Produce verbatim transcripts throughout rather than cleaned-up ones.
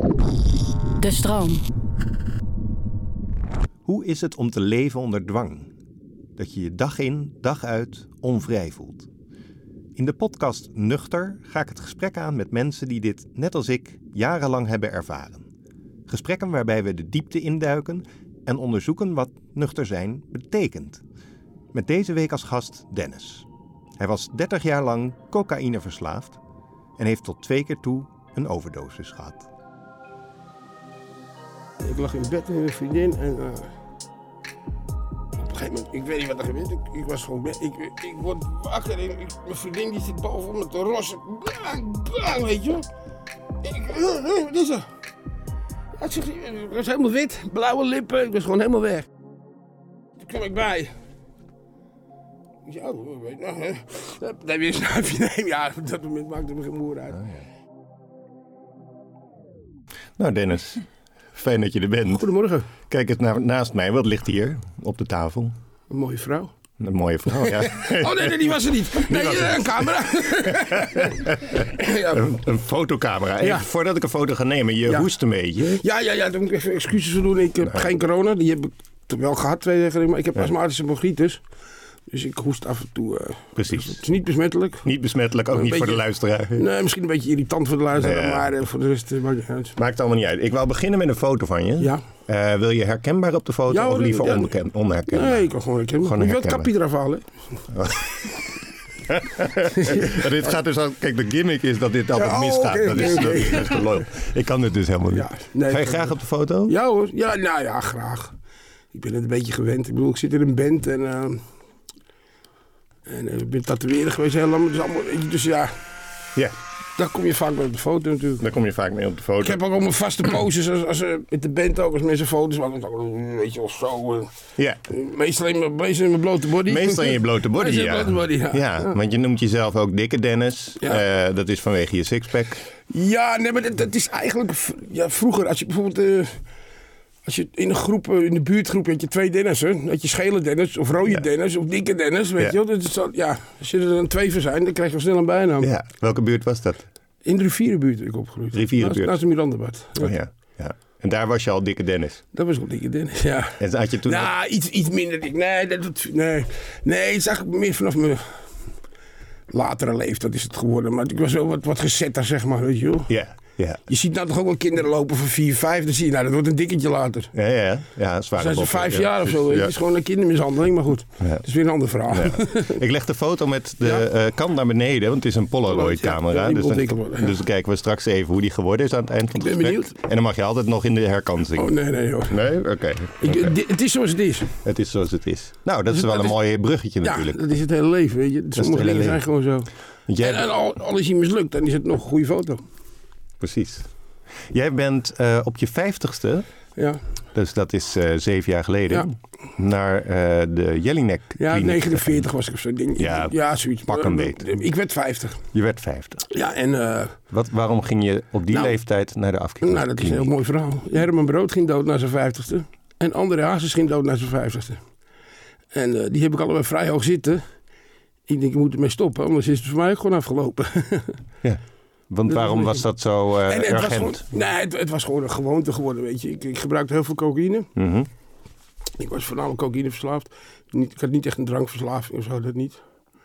De stroom. Hoe is het om te leven onder dwang? Dat je je dag in, dag uit onvrij voelt. In de podcast Nuchter ga ik het gesprek aan met mensen die dit, net als ik, jarenlang hebben ervaren. Gesprekken waarbij we de diepte induiken en onderzoeken wat nuchter zijn betekent. Met deze week als gast Dennis. Hij was dertig jaar lang cocaïne verslaafd en heeft tot twee keer toe een overdosis gehad. Ik lag in bed met mijn vriendin en uh, op een gegeven moment, ik weet niet wat er gebeurt, ik, ik was gewoon bed, ik, ik word wakker en ik, mijn vriendin die zit boven me te rossen, bang, bang, weet je wel. Ik, uh, uh, wat is er? Ja, zeg, ik was helemaal wit, blauwe lippen, ik was gewoon helemaal weg. Toen kwam ik bij. Ja, weet je nog, hè? Daar weer een snuifje nemen. Ja, op dat moment maakte me geen moer uit. Oh, ja. Nou Dennis, fijn dat je er bent. Goedemorgen. Kijk eens naar, naast mij, wat ligt hier op de tafel? Een mooie vrouw. Een mooie vrouw, ja. Oh nee, nee, die was er niet. Nee, was er een camera. ja. een, een fotocamera. Even, ja. Voordat ik een foto ga nemen, je ja. hoest een beetje. Ja, ja, ja, daar moet ik even excuses voor doen. Ik heb nee. geen corona, die heb ik wel gehad twee weken geleden, maar ik heb ja. astmatische bronchitis. Dus ik hoest af en toe. Uh, Precies. Het is niet besmettelijk. Niet besmettelijk, ook niet beetje, voor de luisteraar. Nee, misschien een beetje irritant voor de luisteraar, ja. maar uh, voor de rest uh, maakt het uit. Maakt allemaal niet uit. Ik wil beginnen met een foto van je. Ja. Uh, wil je herkenbaar op de foto ja, of liever ja. onbekend, onherkenbaar? Nee, ik kan gewoon herkenbaar. Gewoon je wilt het kapje eraf halen. dit gaat dus al, kijk, de gimmick is dat dit altijd ja, oh, misgaat. Okay, dat, is, okay. dat, is, dat is te loyal. Ik kan dit dus helemaal niet. Ja, nee, Ga je graag op de foto? Ja hoor. Ja, nou ja, graag. Ik ben het een beetje gewend. Ik bedoel, ik zit in een band en... Uh, En ik ben tatoeëren geweest heel lang. Dus, allemaal, dus ja, yeah. daar kom je vaak mee op de foto natuurlijk. Daar kom je vaak mee op de foto. Ik heb ook al mijn vaste poses als, als, als, met de band ook, als mensen foto's maken. Weet je wel, zo. Ja. Yeah. Meestal in mijn, meestal in mijn blote body. Meestal in je blote body, ja. Blote body ja. Ja, ja. Want je noemt jezelf ook Dikke Dennis. Ja. Uh, dat is vanwege je sixpack. Ja, nee, maar dat, dat is eigenlijk... Ja, vroeger, als je bijvoorbeeld... Uh, Als je in een groep, in de buurtgroep had je twee Dennissen. Had je schele Dennis of rode ja. Dennis of dikke Dennis. Weet ja. je wel? Dat is al, ja, als je er dan twee van zijn, dan krijg je al snel een bijnaam. Ja. Welke buurt was dat? In de Rivierenbuurt ben ik opgegroeid. Rivierenbuurt? Naast, naast de Mirandabad. Ja. Oh ja, ja. En daar was je al dikke Dennis? Dat was al dikke Dennis, ja. En had je toen... Nou, nog... iets, iets minder dik. Nee, dat, nee, nee, het is eigenlijk meer vanaf mijn latere leeftijd is het geworden. Maar ik was wel wat, wat gezetter, zeg maar, weet je wel. Ja. Ja. Je ziet nou toch ook wel kinderen lopen van vier, vijf. Dan zie je, nou, dat wordt een dikketje later. Ja, ja, ja. Zwaar. Zijn ze vijf ja. jaar of zo. Ja. Het is gewoon een kindermishandeling, maar goed. Ja. Het is weer een ander verhaal. Ja. Ik leg de foto met de ja. uh, kant naar beneden, want het is een Polaroid-camera. Ja, dus, dan, worden, ja. dus dan kijken we straks even hoe die geworden is aan het eind van het gesprek. Benieuwd. En dan mag je altijd nog in de herkansing. Oh, nee, nee, hoor. Nee? Oké. Okay. Okay. Het is zoals het is. Het is zoals het is. Nou, dat is wel een mooi bruggetje natuurlijk. Ja, dat is het hele leven, weet je. Sommige dingen zijn gewoon zo. Jij... En, en al, al is hij mislukt, dan is het nog een goede foto. Precies. Jij bent uh, op je vijftigste, ja. dus dat is uh, zeven jaar geleden, ja. naar uh, de Jelinek Ja, negenenveertig was ik of zo. Ding. Ja, ja, zoiets. Pak een beet. Ik werd vijftig. Je werd vijftig. Ja, en... Uh, Wat, waarom ging je op die nou, leeftijd naar de afkikking? Nou, dat is een heel mooi verhaal. Herman Brood ging dood naar zijn vijftigste. En André Hazes ging dood naar zijn vijftigste. En uh, die heb ik allebei vrij hoog zitten. Ik denk, ik moet ermee stoppen, anders is het voor mij ook gewoon afgelopen. Ja. Want dat waarom was dat zo uh, het urgent? Was gewoon, nee, het, het was gewoon een gewoonte geworden, weet je. Ik, ik gebruikte heel veel cocaïne. Mm-hmm. Ik was voornamelijk cocaïne verslaafd. Niet, ik had niet echt een drankverslaving of zo, dat niet.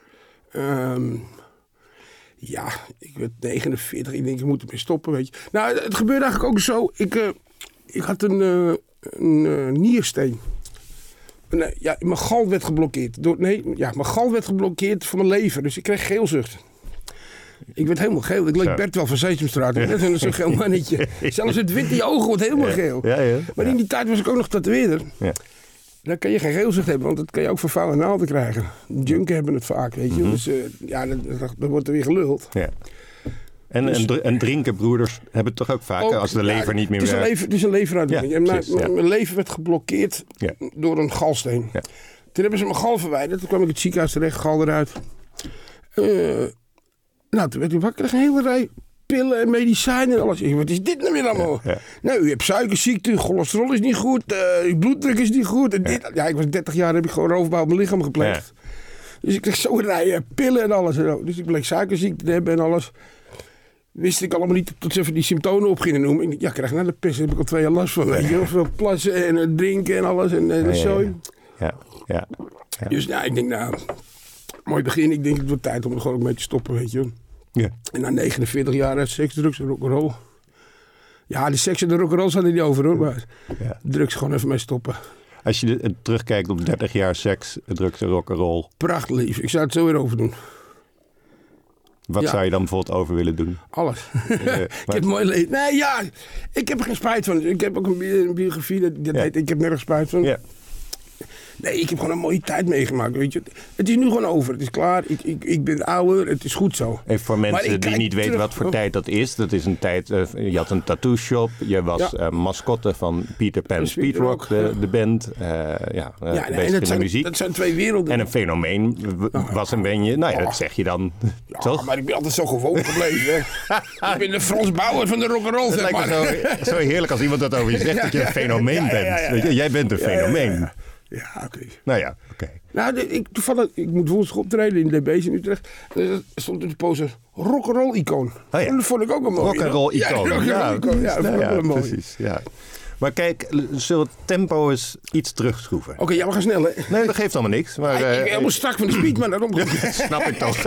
Um, ja, ik werd negenenveertig. Ik denk, ik moet ermee stoppen, weet je. Nou, het, het gebeurde eigenlijk ook zo. Ik, uh, ik had een, uh, een uh, niersteen. Nee, ja, mijn gal werd geblokkeerd. Door, nee, ja, mijn gal werd geblokkeerd voor mijn lever. Dus ik kreeg geelzucht. Ik werd helemaal geel. Ik leek Bert wel van Sesamstraat. Ja. Net zo'n geel mannetje. Zelfs het wit in je ogen wordt helemaal geel. Ja, ja. Maar in die tijd was ik ook nog tatoeëerder. Ja. Dan kan je geen geelzucht hebben, want dat kan je ook van vuile naalden krijgen. Junken hebben het vaak, weet je. Mm-hmm. Dus uh, ja, dan, dan wordt er weer geluld. Ja. En, dus, en, en drinkenbroeders hebben het toch ook vaak, ook, als de lever ja, niet meer het is werkt? Lever, het is een leveruitdrukking. Ja, mijn, ja. mijn lever werd geblokkeerd ja. door een galsteen. Ja. Toen hebben ze mijn gal verwijderd. Toen kwam ik het ziekenhuis terecht, gal eruit. Uh, nou, toen werd ik wakker. Een hele rij pillen en medicijnen en alles. Ik, wat is dit nou weer allemaal? Ja, ja. Nou, u hebt suikerziekte, uw cholesterol is niet goed, uh, uw bloeddruk is niet goed. En dit. Ja. ja, ik was dertig jaar, heb ik gewoon roofbouw op mijn lichaam gepleegd. Ja. Dus ik kreeg zo'n rij pillen en alles. En dus ik bleek suikerziekte te hebben en alles. wist ik allemaal niet tot ze even die symptomen op gingen noemen. Ik dacht, ja, ik krijg naar de pest, daar heb ik al twee jaar last van. Weet je wel, veel plassen en uh, drinken en alles en uh, ja, zo. Ja, ja, ja. ja. Dus nou, ik denk, nou, mooi begin. Ik denk, het wordt tijd om er gewoon ook mee te stoppen, weet je. Ja. En na negenenveertig jaar seks, drugs en rock'n'roll. Ja, de seks en de rock'n'roll zijn er niet over hoor, maar ja. drugs gewoon even mee stoppen. Als je de, terugkijkt op dertig jaar seks, drugs en rock'n'roll. Prachtig lief. Ik zou het zo weer over doen. Wat ja. zou je dan bijvoorbeeld over willen doen? Alles. Uh, maar... ik heb mooi leven. Nee, ja. Ik heb er geen spijt van. Ik heb ook een, bi- een biografie. Dat, dat ja. heet, ik heb nergens spijt van. Ja. Nee, ik heb gewoon een mooie tijd meegemaakt. Weet je. Het is nu gewoon over. Het is klaar. Ik, ik, ik ben ouder. Het is goed zo. Even voor mensen die niet weten wat voor oh. tijd dat is. Dat is een tijd... Uh, je had een tattoo shop. Je was ja. uh, mascotte van Peter Pan Speedrock, de, ja. de band. Uh, ja, uh, ja nee, dat, zijn, muziek. dat zijn twee werelden. En een fenomeen w- was en ben je. Nou ja, dat zeg je dan. Ja, toch? Maar ik ben altijd zo gewoon gebleven. Ik ben de Frans Bauer van de rock'n'roll, zeg maar. Zo, zo heerlijk als iemand dat over je zegt, ja, dat je een fenomeen ja, bent. Ja, ja, ja, ja. Jij bent een fenomeen. Ja, ja, ja. Ja, oké. Okay. Nou ja, oké. Okay. Nou, de, ik, toevallig, ik moet woensdag optreden in D B's in Utrecht. Er stond op de poster rock'n'roll icoon. Oh ja. En dat vond ik ook een mooi. Rock'n'roll icoon. Ja, rock'n'roll icoon. Ja, ja, ja, ja mooi. Precies, ja. Maar kijk, zullen we het tempo eens iets terugschroeven? Oké, okay, ja, we gaan snel, hè? Nee, dat geeft allemaal niks. Maar, ja, ik ben uh, helemaal strak van de speed, maar daarom... snap ik toch.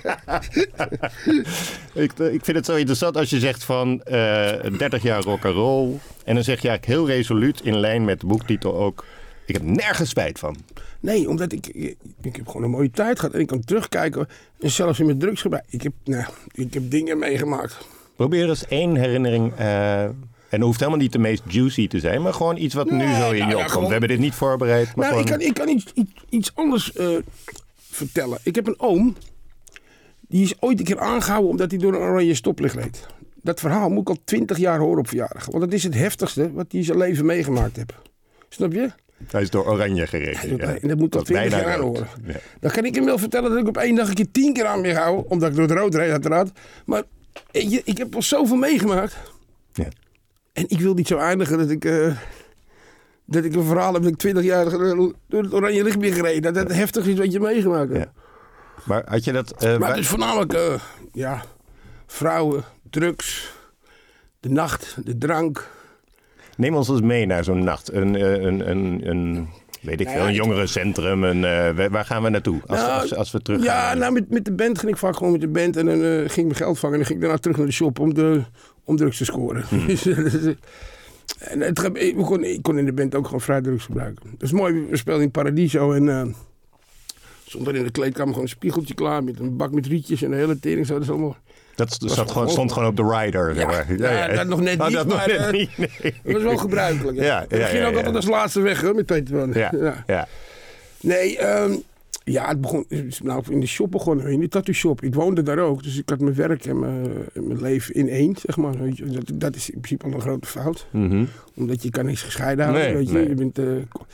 ik, ik vind het zo interessant als je zegt van uh, dertig jaar rock'n'roll. En dan zeg je eigenlijk heel resoluut in lijn met de boektitel ook... Ik heb nergens spijt van. Nee, omdat ik, ik... Ik heb gewoon een mooie tijd gehad. En ik kan terugkijken. En zelfs in mijn drugsgebruik. Ik heb, nou, ik heb dingen meegemaakt. Probeer eens één herinnering... Uh, en het hoeft helemaal niet de meest juicy te zijn. Maar gewoon iets wat nee, nu zo in nou, je opkomt. Ja, gewoon... We hebben dit niet voorbereid. Maar nou, gewoon... ik kan, ik kan iets, iets, iets anders uh, vertellen. Ik heb een oom. Die is ooit een keer aangehouden omdat hij door een oranje stoplicht reed. Dat verhaal moet ik al twintig jaar horen op verjaardag. Want dat is het heftigste wat hij in zijn leven meegemaakt heeft. Snap je? Hij is door oranje gereden. Ja. En dat moet al twintig jaar horen. Ja. Dan kan ik hem wel vertellen dat ik op één dag een keer tien keer aan ben gehouden. Omdat ik door het rood reed uiteraard. Maar ik, ik heb al zoveel meegemaakt. Ja. En ik wil niet zo eindigen dat ik... Uh, dat ik een verhaal heb dat ik twintig jaar door het oranje licht ben gereden. Dat het heftig is wat je meegemaakt hebt. Ja. Maar had je dat... Uh, maar waar... het is voornamelijk... Uh, ja, vrouwen, drugs, de nacht, de drank... Neem ons eens mee naar zo'n nacht. Een, een, een, een weet ik nou, veel, een jongerencentrum. Een, uh, waar gaan we naartoe als, nou, als, als we terug gaan? Ja, nou, met, met de band ging ik vaak gewoon met de band. En dan uh, ging ik mijn geld vangen. En dan ging ik daarna terug naar de shop om, de, om drugs te scoren. Hmm. en het, ik, kon, ik kon in de band ook gewoon vrij drugs gebruiken. Dat is mooi. We speelden in Paradiso. En uh, stond er in de kleedkamer gewoon een spiegeltje klaar. Met een bak met rietjes en een hele tering. Zo, dat is allemaal... Dat, dat zat gewoon, stond gewoon op de rider. Ja, zeg maar. ja, ja, ja. Dat nog net oh, niet, dat maar nog net uh, niet, nee. Dat was wel gebruikelijk. Ja. Ja, ja, ja, ging ook ja, ja. altijd als laatste weg hoor, met Peter van. Ja, ja. Ja. Nee, um, ja, het begon nou, in de shop begonnen, in de tattoo shop. Ik woonde daar ook, dus ik had mijn werk en mijn, en mijn leven in één, zeg maar. Dat, dat is in principe al een grote fout. Mm-hmm. Omdat je kan niks gescheiden houden, nee, weet je. Nee. je bent, uh,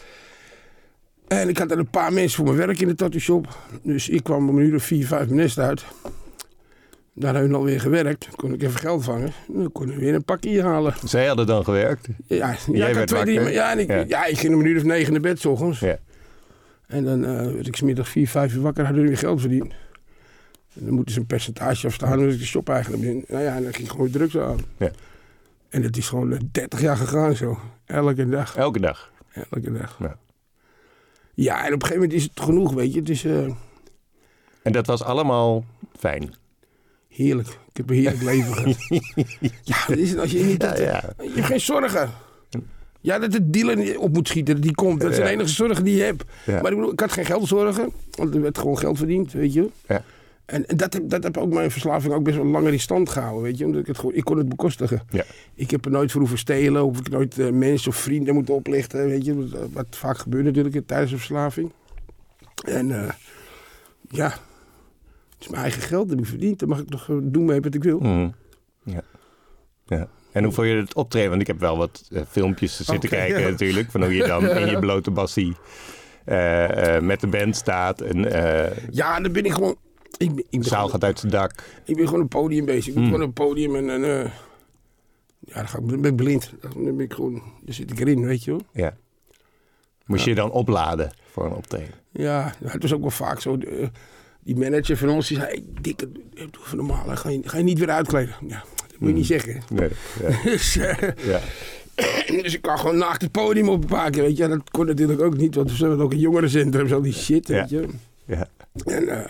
en ik had er een paar mensen voor mijn werk in de tattoo shop. Dus ik kwam om een uur of vier, vijf mijn nest uit. Daar hebben we alweer gewerkt. Dan kon ik even geld vangen. Dan kon ik weer een pakje halen. Zij hadden dan gewerkt? Ja, ja, ik, had twee, drie, ja, en ik, ja. ja, ik ging om een uur of negen naar bed 's ochtends. Ja. En dan uh, werd ik 's middag vier, vijf uur wakker. Hadden we weer geld verdiend. En dan moeten ze een percentage afstaan. Dan was ik de shop-eigenaar ben. Nou ja, en dan ging ik gewoon drugs aan. Ja. En dat is gewoon uh, dertig jaar gegaan zo. Elke dag. Elke dag? Elke dag. Ja. Ja, en op een gegeven moment is het genoeg, weet je. Het is... Uh... En dat was allemaal fijn? Heerlijk. Ik heb een heerlijk leven gehad. Ja, dat is het als je niet... Ja, ja. Je hebt geen zorgen. Ja, dat de dealer op moet schieten, dat die komt. Dat zijn de enige zorgen die je hebt. Ja. Maar ik bedoel, ik had geen geldzorgen. Want er werd gewoon geld verdiend, weet je. Ja. En, en dat, dat heb ook mijn verslaving ook best wel langer in stand gehouden, weet je. Omdat ik het gewoon... Ik kon het bekostigen. Ja. Ik heb er nooit voor hoeven stelen. Of ik nooit uh, mensen of vrienden moeten oplichten, weet je. Wat vaak gebeurt natuurlijk tijdens een verslaving. En uh, ja... Het is mijn eigen geld, dat heb ik verdiend. Dan mag ik nog doen mee wat ik wil. Mm. Ja. Ja. En hoe vond je het optreden? Want ik heb wel wat uh, filmpjes zitten okay, kijken ja. natuurlijk. Van hoe je dan in je blote bassie uh, uh, met de band staat. En, uh, ja, dan ben ik gewoon... Ik ben, ik de zaal gaat uit zijn dak. Ik ben gewoon op het podium bezig. Ik ben mm. gewoon op het podium en... en uh, ja, dan, ga ik, dan ben ik blind. Dan ben ik gewoon... Dan zit ik erin, weet je wel. Ja. Moest ja. je dan opladen voor een optreden? Ja, het was ook wel vaak zo... Uh, die manager van ons die zei, hey, dikke, doe even normaal, hè. Ga, je, ga je niet weer uitkleden? Ja, dat moet je niet zeggen. Nee, ja. dus, uh, ja. dus ik kan gewoon naakt het podium op een paar keer, weet je. Dat kon natuurlijk ook niet, want we zijn ook een jongerencentrum, zo die shit, weet je. Ja. En uh,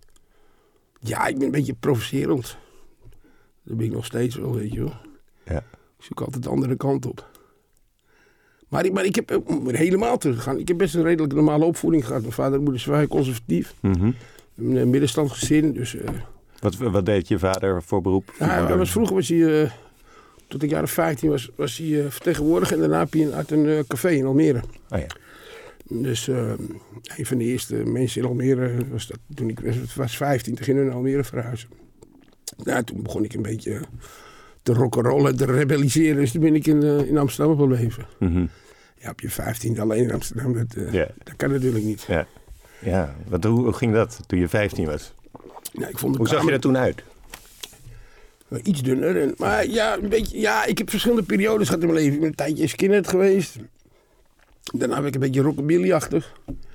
ja, ik ben een beetje provocerend. Dat ben ik nog steeds wel, weet je wel. Ja. Ik zoek altijd de andere kant op. Maar ik, maar ik heb om helemaal terug te gaan. Ik heb best een redelijk normale opvoeding gehad. Mijn vader en moeder zijn vrij conservatief. Mm-hmm. Een middenstandsgezin. Dus, uh, wat, wat deed je vader voor beroep? Ja, hij was, vroeger was hij, uh, tot ik jaren vijftien was, was hij uh, vertegenwoordiger. En daarna heb hij uit een uh, café in Almere. Oh ja. Dus uh, een van de eerste mensen in Almere was dat. Toen ik was, was vijftien, toen gingen we naar Almere verhuizen. Nou, toen begon ik een beetje te rock'n'rollen, te rebelliseren. Dus toen ben ik in, uh, in Amsterdam gebleven. Mm-hmm. Ja, op je vijftien alleen in Amsterdam, dat, uh, yeah. dat kan natuurlijk niet. Ja, ja. Wat, hoe, hoe ging dat toen je vijftien was? Nou, ik vond hoe kamer... zag je er toen uit? Uh, iets dunner. En, maar ja, een beetje, ja, ik heb verschillende periodes gehad in mijn leven. Ik ben een tijdje skinhead geweest. Daarna ben ik een beetje rockabilly-achtig.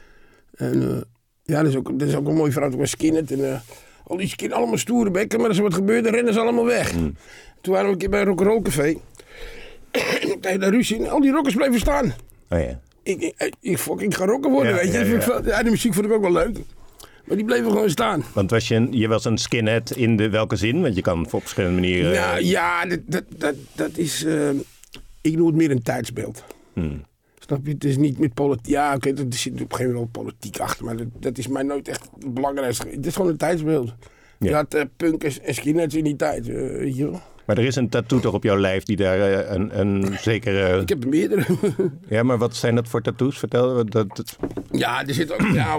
En uh, ja, dat is, ook, dat is ook een mooie vrouw. Ik was skinhead en... Uh, al die skin, allemaal stoere bekken, maar als er wat gebeurde, rennen ze allemaal weg. Mm. Toen waren we een keer bij een rock'n'roll café. Tegen de ruzie en al die rockers bleven staan. Oh ja. Ik, ik, ik, fuck, ik ga rocker worden, ja, weet je. Ja, ja. Ja, de muziek vond ik ook wel leuk. Maar die bleven gewoon staan. Want was je, een, je was een skinhead in de welke zin? Want je kan op verschillende manieren... Nou, ja, dat, dat, dat, dat is... Uh, ik noem het meer een tijdsbeeld. Hmm. Snap je? Het is niet met politiek. Ja, oké, okay, er zit op een gegeven moment wel politiek achter. Maar dat, dat is mij nooit echt het belangrijkste. Het is gewoon een tijdsbeeld. Ja. Je had uh, punk en skinheads in die tijd. Uh, weet je wel. Maar er is een tattoo toch op jouw lijf die daar uh, een, een zekere... Ik heb er meerdere. Ja, maar wat zijn dat voor tattoos? Vertel. Dat, dat... Ja, er zit ook... Ja,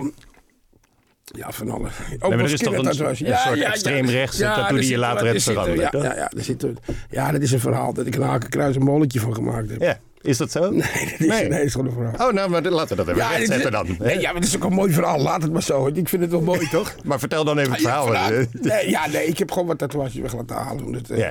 ja, van alles. Ook nee, maar er is toch een, een ja, soort ja, extreemrechtse ja, tattoo die je later hebt veranderd. Ja, ja, ja, er zit er, ja, dat is een verhaal dat ik een hakenkruis een molletje van gemaakt heb. Ja. Is dat zo? Nee, dat is, nee. nee, dat is gewoon een verhaal. Oh, nou, maar laten we dat even ja, rechtzetten dan. Nee, ja, maar het is ook een mooi verhaal. Laat het maar zo. Ik vind het wel mooi, toch? Maar vertel dan even het verhaal. Ja, verhaal. Nee, ja, nee, ik heb gewoon wat tatoeages weg laten halen. Dat, uh, ja.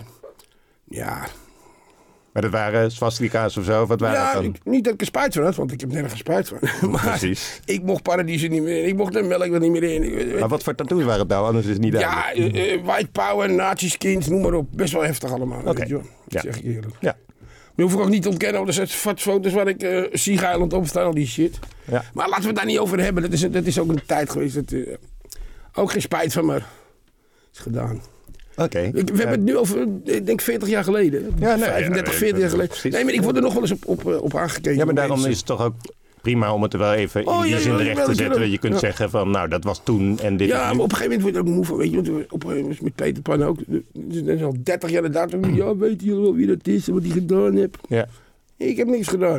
ja. Maar dat waren swastika's of zo? Wat waren ja, dat dan? Ik, niet dat ik er spijt van had, want ik heb nergens spijt van. Maar precies. Ik mocht Paradiso niet meer in. Ik mocht de melk er niet meer in. Maar wat voor tattoos waren het nou? Anders is het niet duidelijk. Ja, uh, uh, white power, nazi-skins, noem maar op. Best wel heftig allemaal. Oké. Okay. Dat ja. zeg ik eerlijk. Ja. Maar hoef ik ook niet te ontkennen, want er zijn foto's waar ik uh, Sieg-eiland op sta, al die shit. Ja. Maar laten we het daar niet over hebben. Dat is, dat is ook een tijd geweest. Dat, uh, ook geen spijt van, maar is gedaan. Oké. Okay. We hebben uh, het nu over, ik denk veertig jaar geleden. Ja, nee, vijfendertig, ja, veertig jaar geleden. Precies. Nee, maar ik word er nog wel eens op, op, op aangekeken. Ja, maar daarom mensen. Is het toch ook prima om het er wel even oh, in die ja, zin recht te zetten. Je kunt ja. zeggen van, nou, dat was toen en dit. Ja, maar op een gegeven moment word je ook moe van, weet je. Want op een gegeven moment met Peter Pan ook. Dat is al dertig jaar datum. Ja, weten jullie wel wie dat is en wat hij gedaan heeft? Ja. Ik heb niks gedaan.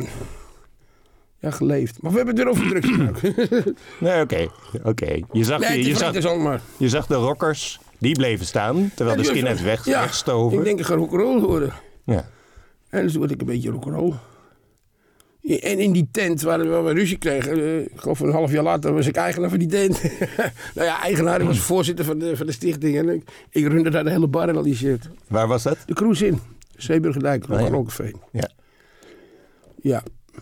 Ja, geleefd. Maar we hebben het weer over drugs gemaakt. Nee, oké. Okay. Okay. Je, zag, nee, je, je, zag, je zag de rockers, die bleven staan, terwijl ja, de skinheads weg, ja, wegstoven. Ik denk, ik ga rock'n'roll worden. Ja. En dus word ik een beetje rock'n'roll. En in die tent waar we, waar we ruzie kregen, uh, ik geloof een half jaar later was ik eigenaar van die tent. Nou ja, eigenaar, ik was voorzitter van de, van de stichting. En ik, ik runde daar de hele bar en al die shit. Waar was dat? De Cruise in. Zeeburgerdijk, Rock'n'Roll-café. Ja. Ja.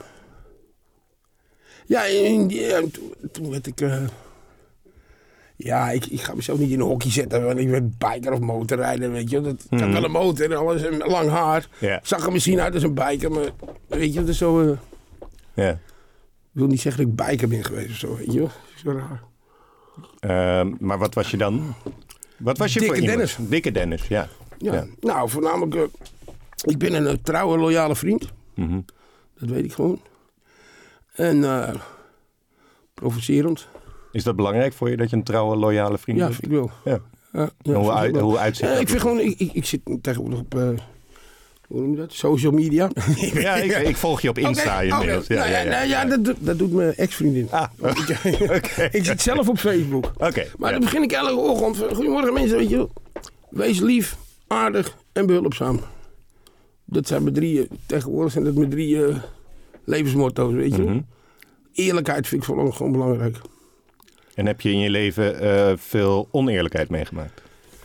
Ja, en, en toen, toen werd ik... Uh, ja, ik, ik ga mezelf niet in een hockey zetten, want ik werd biker of motorrijder, weet je. Dat, mm. Ik had wel een motor en alles en lang haar. Yeah. Zag er misschien uit als een biker, maar weet je, dat is zo... Uh, yeah. Ik wil niet zeggen dat ik biker ben geweest of zo, weet je. Dat is zo raar. Uh, maar wat was je dan? Wat was je Dikke voor Dennis. Iemand? Dikke Dennis, ja. Ja, ja. Nou, voornamelijk... Uh, ik ben een uh, trouwe, loyale vriend. Mm-hmm. Dat weet ik gewoon. En uh, provocerend. Is dat belangrijk voor je, dat je een trouwe, loyale vriend ja, bent? Ja, vind ik wel. Ja. Ja, ja, hoe, uit, hoe uitziet ja, dat? Ik vind gewoon, ik, ik, ik zit tegenwoordig op, uh, hoe noem je dat? Social media. Ja, ik, ik volg je op Insta okay, inmiddels. Okay. Ja, nou, ja, ja, ja, ja, dat, dat doet mijn ex-vriendin. Ah, ik, okay. ik zit zelf op Facebook. Okay, maar ja. dan begin ik elke ochtend. Goedemorgen mensen, weet je wel. Wees lief, aardig en behulpzaam. Dat zijn mijn drie, tegenwoordig zijn dat mijn drie uh, levensmotto's, weet je wel. Mm-hmm. Eerlijkheid vind ik gewoon belangrijk. En heb je in je leven uh, veel oneerlijkheid meegemaakt?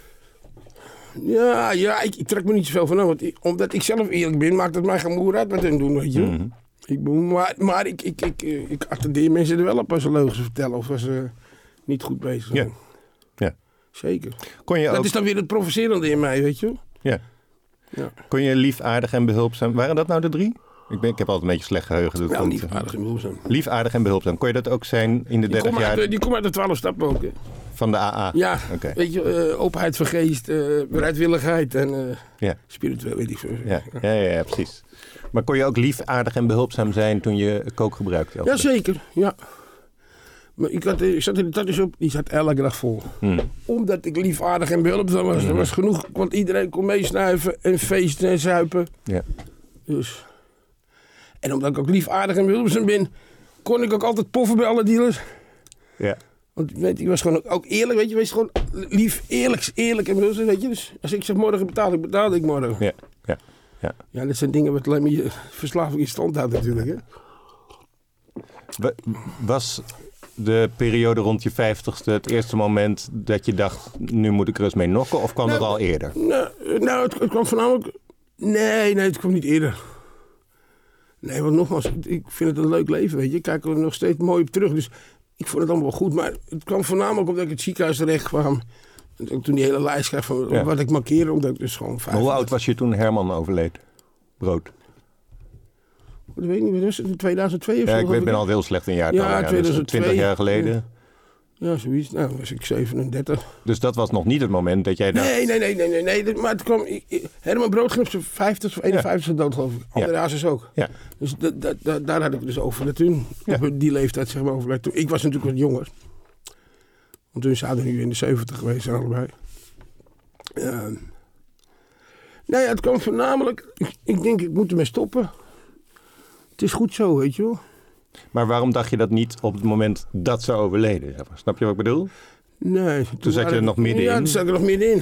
Ja, ja ik, ik trek me niet zoveel van aan. Want ik, omdat ik zelf eerlijk ben, maakt het mij geen moer uit met hen doen, weet je. Mm-hmm. ik, maar maar ik, ik, ik, ik, ik attendeer mensen er wel op als ze leugens vertellen of als ze niet goed bezig zijn. Ja. zeker. Kon je Dat ook... is dan weer het provocerende in mij, weet je wel. Ja. Ja. Kon je lief, aardig en behulpzaam... Waren dat nou de drie? Ik, ben, ik heb altijd een beetje slecht geheugen. Dus Nou, komt- lief, aardig en behulpzaam. Lief, aardig en behulpzaam. Kon je dat ook zijn in de Die dertig komt jaar uit, die komt uit de twaalf stappen ook. Hè. van de A A? Ja, Oké. weet je, uh, openheid van geest, uh, bereidwilligheid en uh, Ja. spiritueel, weet ik veel. Ja, ja, ja, ja, precies. Maar kon je ook lief, aardig en behulpzaam zijn toen je kook gebruikte? Ja, zeker. Ja. Maar ik, had, ik zat in de tatjes op, die zat elke dag vol. Hmm. Omdat ik lief, aardig en behulpzaam was. Er was genoeg, want iedereen kon meesnuiven en feesten en zuipen. Ja. Dus. En omdat ik ook lief, aardig en behulpzaam ben, kon ik ook altijd poffen bij alle dealers. Ja. Want weet je, ik was gewoon ook eerlijk, weet je, wees gewoon lief, eerlijk, eerlijk en behulpzaam, weet je. Dus als ik zeg morgen betaal ik, betaal ik morgen. Ja. Ja. Ja. Ja, dat zijn dingen wat alleen maar je verslaving in stand houdt natuurlijk, hè. Wa- Was de periode rond je vijftigste het eerste moment dat je dacht, nu moet ik er eens mee nokken? Of kwam Nou, dat al eerder? Nou, nou het, het kwam voornamelijk... Nee, nee, het kwam niet eerder. Nee, want nogmaals, ik vind het een leuk leven, weet je. Ik kijk er nog steeds mooi op terug, dus ik vond het allemaal wel goed. Maar het kwam voornamelijk omdat ik in het ziekenhuis terecht kwam. En dat ik toen die hele lijst kreeg van Ja. wat ik markeerde, omdat ik dus gewoon Maar vijf... hoe oud was je toen Herman overleed? Brood. Dat weet ik niet, wat was het, in tweeduizend twee of zo? Ja, ik geloof weet, ben al heel slecht in jaartallen. Ja, Ja, dus tweeduizend twee. twintig jaar geleden. Ja, zoiets. Nou, was ik zevenendertig. Dus dat was nog niet het moment dat jij dacht... Nee, nee, nee, nee, nee, nee. Maar het kwam... Ik, ik, Herman Brood ging op zijn vijftigste of eenenvijftigste dood, geloof ik. André Hazes ook. Ja. Dus da, da, da, daar had ik het dus over. Dat toen, Ja. op die leeftijd, zeg maar, overleed. Toen- Ik was natuurlijk wat jonger. Want toen zouden we nu in de zeventig geweest zijn, allebei. Uh, nou ja, het kwam voornamelijk... Ik, ik denk, ik moet ermee stoppen. Het is goed zo, weet je wel. Maar waarom dacht je dat niet op het moment dat ze overleden? Snap je wat ik bedoel? Nee. Toen, zat je er waren- nog middenin? Ja, toen zat ik er nog middenin.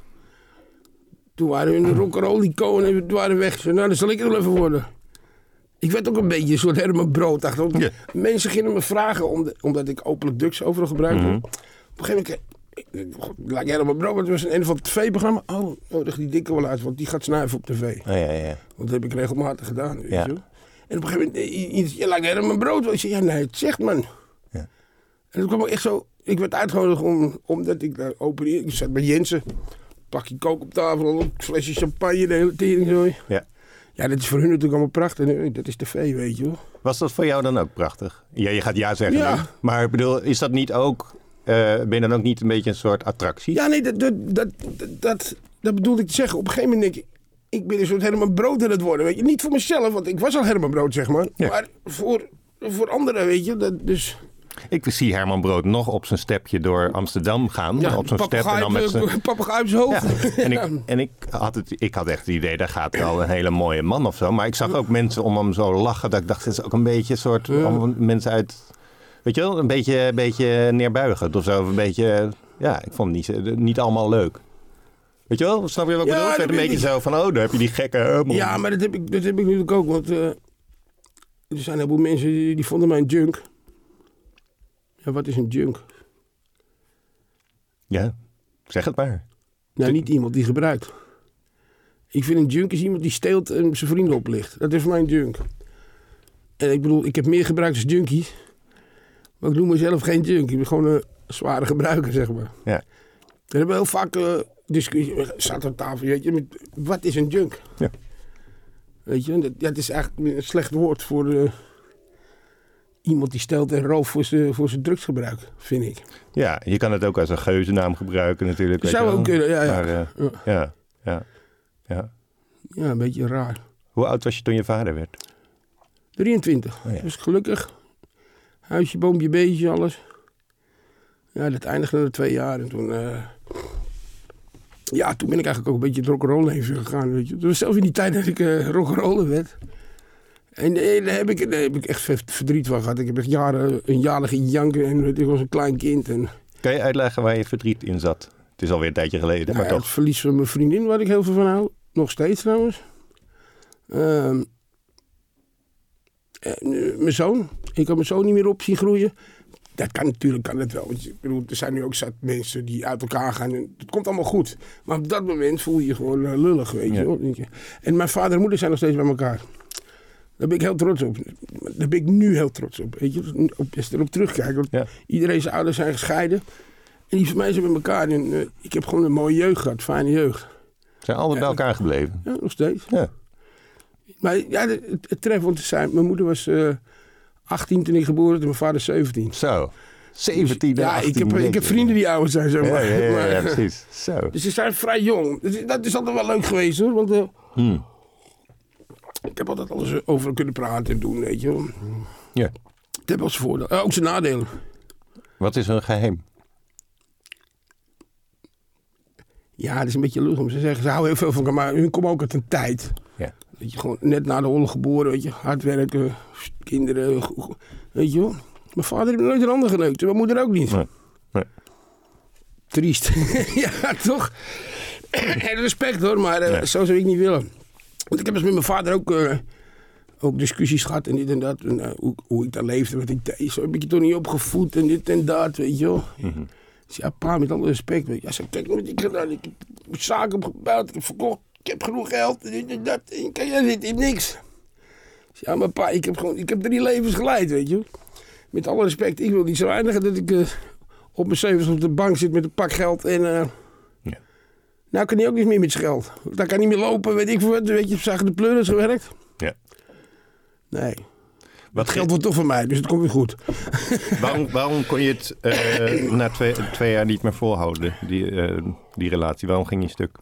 Toen waren we in de rock'n'roll icoon en we waren weg. Nou, dan zal ik er wel even worden. Ik werd ook een beetje een soort Herman Brood. Dacht, want Ja. Mensen gingen me vragen, om de- omdat ik openlijk drugs overal gebruikte. Mhm. Op een gegeven moment, ik, ik, God, lijkt Herman Brood, want het was een, een of ander tv-programma. Oh, nodig die dikke wel uit, want die gaat snuiven op tv. Oh, ja, ja. Want dat heb ik regelmatig gedaan, weet Ja. je wel. En op een gegeven moment, i- i- je lijkt Herman Brood. Ik zei, ja, nee, het zegt man. Ja. En dat kwam ook echt zo... Ik werd uitgenodigd om, omdat ik daar opereerde. Ik zat bij Jensen. Pakje kook op tafel, een flesje champagne, de hele teringzooi. Ja. Ja, dat is voor hun natuurlijk allemaal prachtig. En dat is tv, weet je wel. Was dat voor jou dan ook prachtig? Ja, je gaat ja zeggen Ja. nu. Maar ik bedoel, is dat niet ook... eh, ben je dan ook niet een beetje een soort attractie? Ja, nee, dat, dat, dat, dat, dat bedoelde ik te zeggen. Op een gegeven moment denk ik... Ik ben een soort Herman Brood aan het worden, weet je. Niet voor mezelf, want ik was al Herman Brood, zeg maar. Ja. Maar voor, voor anderen, weet je. Dat, dus... Ik zie Herman Brood nog op zijn stepje door Amsterdam gaan. Ja, op zo'n step en dan met zijn... papegaai op zijn hoofd. Ja, en, Ja. ik, en ik, had het, ik had echt het idee, daar gaat wel een hele mooie man of zo. Maar ik zag ook mensen om hem zo lachen. Dat ik dacht, het is ook een beetje een soort... Ja. om mensen uit... Weet je wel, een beetje, een beetje neerbuigend of zo. Of een beetje... Ja, ik vond het niet, zo- niet allemaal leuk. Weet je wel? Snap je wat ik Ja, bedoel? Het werd dat een weet beetje ik. zo van... Oh, daar heb je die gekke Herman. Ja, maar dat heb ik, dat heb ik natuurlijk ook. Want eh, er zijn een heleboel mensen die, die vonden mij een junk. Ja, wat is een junk? Ja, zeg het maar. Nou, niet iemand die gebruikt. Ik vind een junk is iemand die steelt en zijn vrienden oplicht. Dat is voor mij een junk. En ik bedoel, ik heb meer gebruikt als junkies. Maar ik noem mezelf geen junk. Ik ben gewoon een zware gebruiker, zeg maar. Ja. We hebben heel vaak uh, discussie. We zaten aan tafel, weet je. Met, wat is een junk? Ja. Weet je, dat, ja, het is eigenlijk een slecht woord voor uh, iemand die stelt en rooft voor zijn voor zijn drugsgebruik, vind ik. Ja, je kan het ook als een geuzennaam gebruiken natuurlijk. weet Zou je wel. ook kunnen, ja, ja. Maar, eh, Ja. ja, ja, ja. Ja, een beetje raar. Hoe oud was je toen je vader werd? drieëntwintig. Oh ja. Dus gelukkig. Huisje, boompje, beestje, alles. Ja, dat eindigde na twee jaar. En toen... Uh, ja, toen ben ik eigenlijk ook een beetje het rock'n'roll leven gegaan, weet je. Het was zelfs in die tijd dat ik uh, rock'n'roller werd. En uh, daar, heb ik, daar heb ik echt verdriet van gehad. Ik heb echt jaren, een jaar liggen janken en weet ik was een klein kind. En, Kan je uitleggen waar je verdriet in zat? Het is alweer een tijdje geleden, nou, maar ja, toch. het verlies van mijn vriendin, waar ik heel veel van hou. Nog steeds trouwens. Um, en, uh, mijn zoon. Ik kan mijn zoon niet meer op zien groeien. Dat kan natuurlijk, kan het wel. Want je, ik bedoel, er zijn nu ook zat mensen die uit elkaar gaan. En het komt allemaal goed. Maar op dat moment voel je je gewoon uh, lullig, weet je, Ja. je. En mijn vader en moeder zijn nog steeds bij elkaar. Daar ben ik heel trots op. Daar ben ik nu heel trots op. Weet je, op, als je erop terugkijkt. Want Ja. iedereen zijn ouders zijn gescheiden. En die van mij zijn met elkaar. En, uh, ik heb gewoon een mooie jeugd gehad, fijne jeugd. Zijn altijd bij elkaar gebleven? Ja, nog steeds. Ja. Maar ja, het, het treffend te zijn. Mijn moeder was uh, achttien toen ik geboren werd en mijn vader zeventien. Zo. zeventien dus, ja, achttien, ik heb, ik heb vrienden die ouder zijn, zeg maar. Ja, ja, ja, maar, ja precies. Zo. Dus ze zijn vrij jong. Dus dat is altijd wel leuk geweest, hoor. Want uh, hmm. ik heb altijd alles over kunnen praten en doen, weet je wel. Ja. Het heeft wel zijn voordelen. Uh, ook zijn nadelen. Wat is een geheim? Ja, dat is een beetje lullig om te zeggen. Ze houden heel veel van elkaar, maar hun komen ook uit een tijd. Ja. Dat je gewoon net na de oorlog geboren, weet je. Hard werken, kinderen, weet je wel. Mijn vader heeft nooit een ander geneukt. En mijn moeder ook niet. Nee. Nee. Triest. Ja, toch? En respect hoor, maar uh, nee. Zo zou ik niet willen. Want ik heb eens met mijn vader ook, uh, ook discussies gehad en dit en dat. En, uh, hoe, hoe ik daar leefde, wat ik deed. Zo heb ik je toch niet opgevoed en dit en dat, weet je wel. Mm-hmm. Dus ja, pa, met alle respect. Weet je. Ja, zo, kijk wat ik gedaan. Ik heb zaken opgebouwd, ik heb verkocht. Ik heb genoeg geld en dit en dat. En kan jij zit in niks. Dus ja, maar pa, ik heb gewoon, ik heb drie levens geleid, weet je. Met alle respect, ik wil niet zo eindigen dat ik uh, op mijn zeventigste op de bank zit met een pak geld en... Uh, ja. Nou kan hij ook niet meer met zijn geld. Dan kan hij niet meer lopen, weet ik veel wat. Weet je, zagen de pleuris gewerkt? Ja. Nee. Wat geld wordt toch van mij, dus het komt weer goed. Waarom, waarom kon je het uh, na twee, twee jaar niet meer volhouden, die, uh, die relatie? Waarom ging je stuk?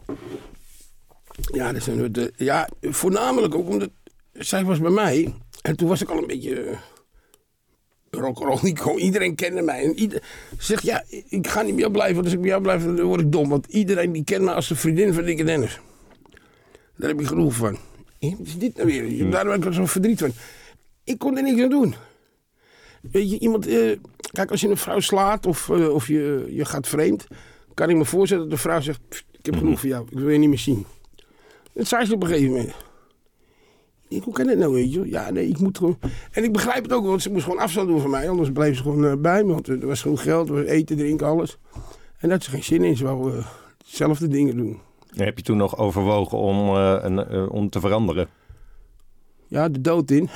Ja, dat zijn de, ja, voornamelijk ook omdat zij was bij mij. En toen was ik al een beetje... Uh, rock'n'roll, iedereen kende mij. En ieder, zegt, ja, ik ga niet meer blijven, want als ik bij jou blijf, dan word ik dom. Want iedereen die kent me als de vriendin van Dikke Dennis. Daar heb ik genoeg van. Wat is dit nou weer? Daar heb ik er zo verdriet van. Ik kon er niks aan doen. Weet je, iemand... Uh, kijk, als je een vrouw slaat of, uh, of je, je gaat vreemd, kan ik me voorstellen dat de vrouw zegt, ik heb genoeg van jou, ik wil je niet meer zien. Dat zei ze op een gegeven moment. Ik, hoe kan dat nou, weet je? Ja, nee, ik moet gewoon... En ik begrijp het ook, want ze moest gewoon afstand doen van mij. Anders bleef ze gewoon uh, bij me, want er was genoeg geld, er was eten, drinken, alles. En daar had ze geen zin in, ze wou uh, hetzelfde dingen doen. En heb je toen nog overwogen om, uh, een, uh, om te veranderen? Ja, de dood in.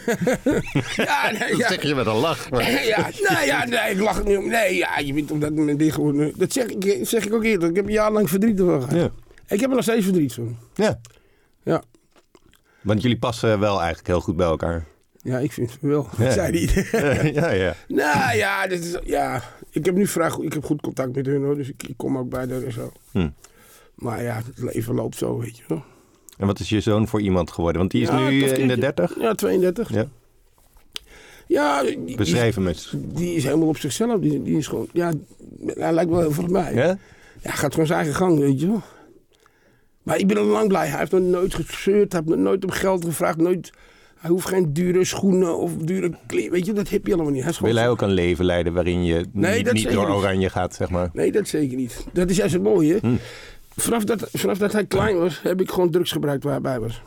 Ja, nee, dat ja. zeg je met een lach. Maar... ja, nee, ja, nee, ik lach het niet om. Nee, ja, je bent op dat moment dit gewoon... Dat zeg ik, zeg ik ook eerder. Ik heb een jaar lang verdriet ervan gehad. Ja. Ik heb er nog steeds verdriet van. Ja. Ja. Want jullie passen wel eigenlijk heel goed bij elkaar. Ja, ik vind het wel. Ja. Zei die. ja, ja. Nou ja, dit is, ja, ik heb nu vrij goed, ik heb goed contact met hun hoor, dus ik, ik kom ook bij haar en zo. Hm. Maar ja, het leven loopt zo, weet je wel. En wat is je zoon voor iemand geworden? Want die is ja, nu in de dertig? Ja, tweeëndertig. Ja. Ja, die, beschrijf hem eens. Die is helemaal op zichzelf. Die, die is gewoon, ja, hij lijkt wel heel veel op mij. Ja? Ja, gaat gewoon zijn eigen gang, weet je wel. Maar ik ben al lang blij. Hij heeft nog nooit gezeurd, hij heeft nog nooit om geld gevraagd, nooit... Hij hoeft geen dure schoenen of dure kleren. Weet je, dat heb je allemaal niet. Hij Wil hij ook een leven leiden waarin je nee, niet, niet door oranje niet. gaat, zeg maar? Nee, dat zeker niet. Dat is juist het mooie. Hm. Vanaf, dat, vanaf dat hij klein was, heb ik gewoon drugs gebruikt waar hij bij was.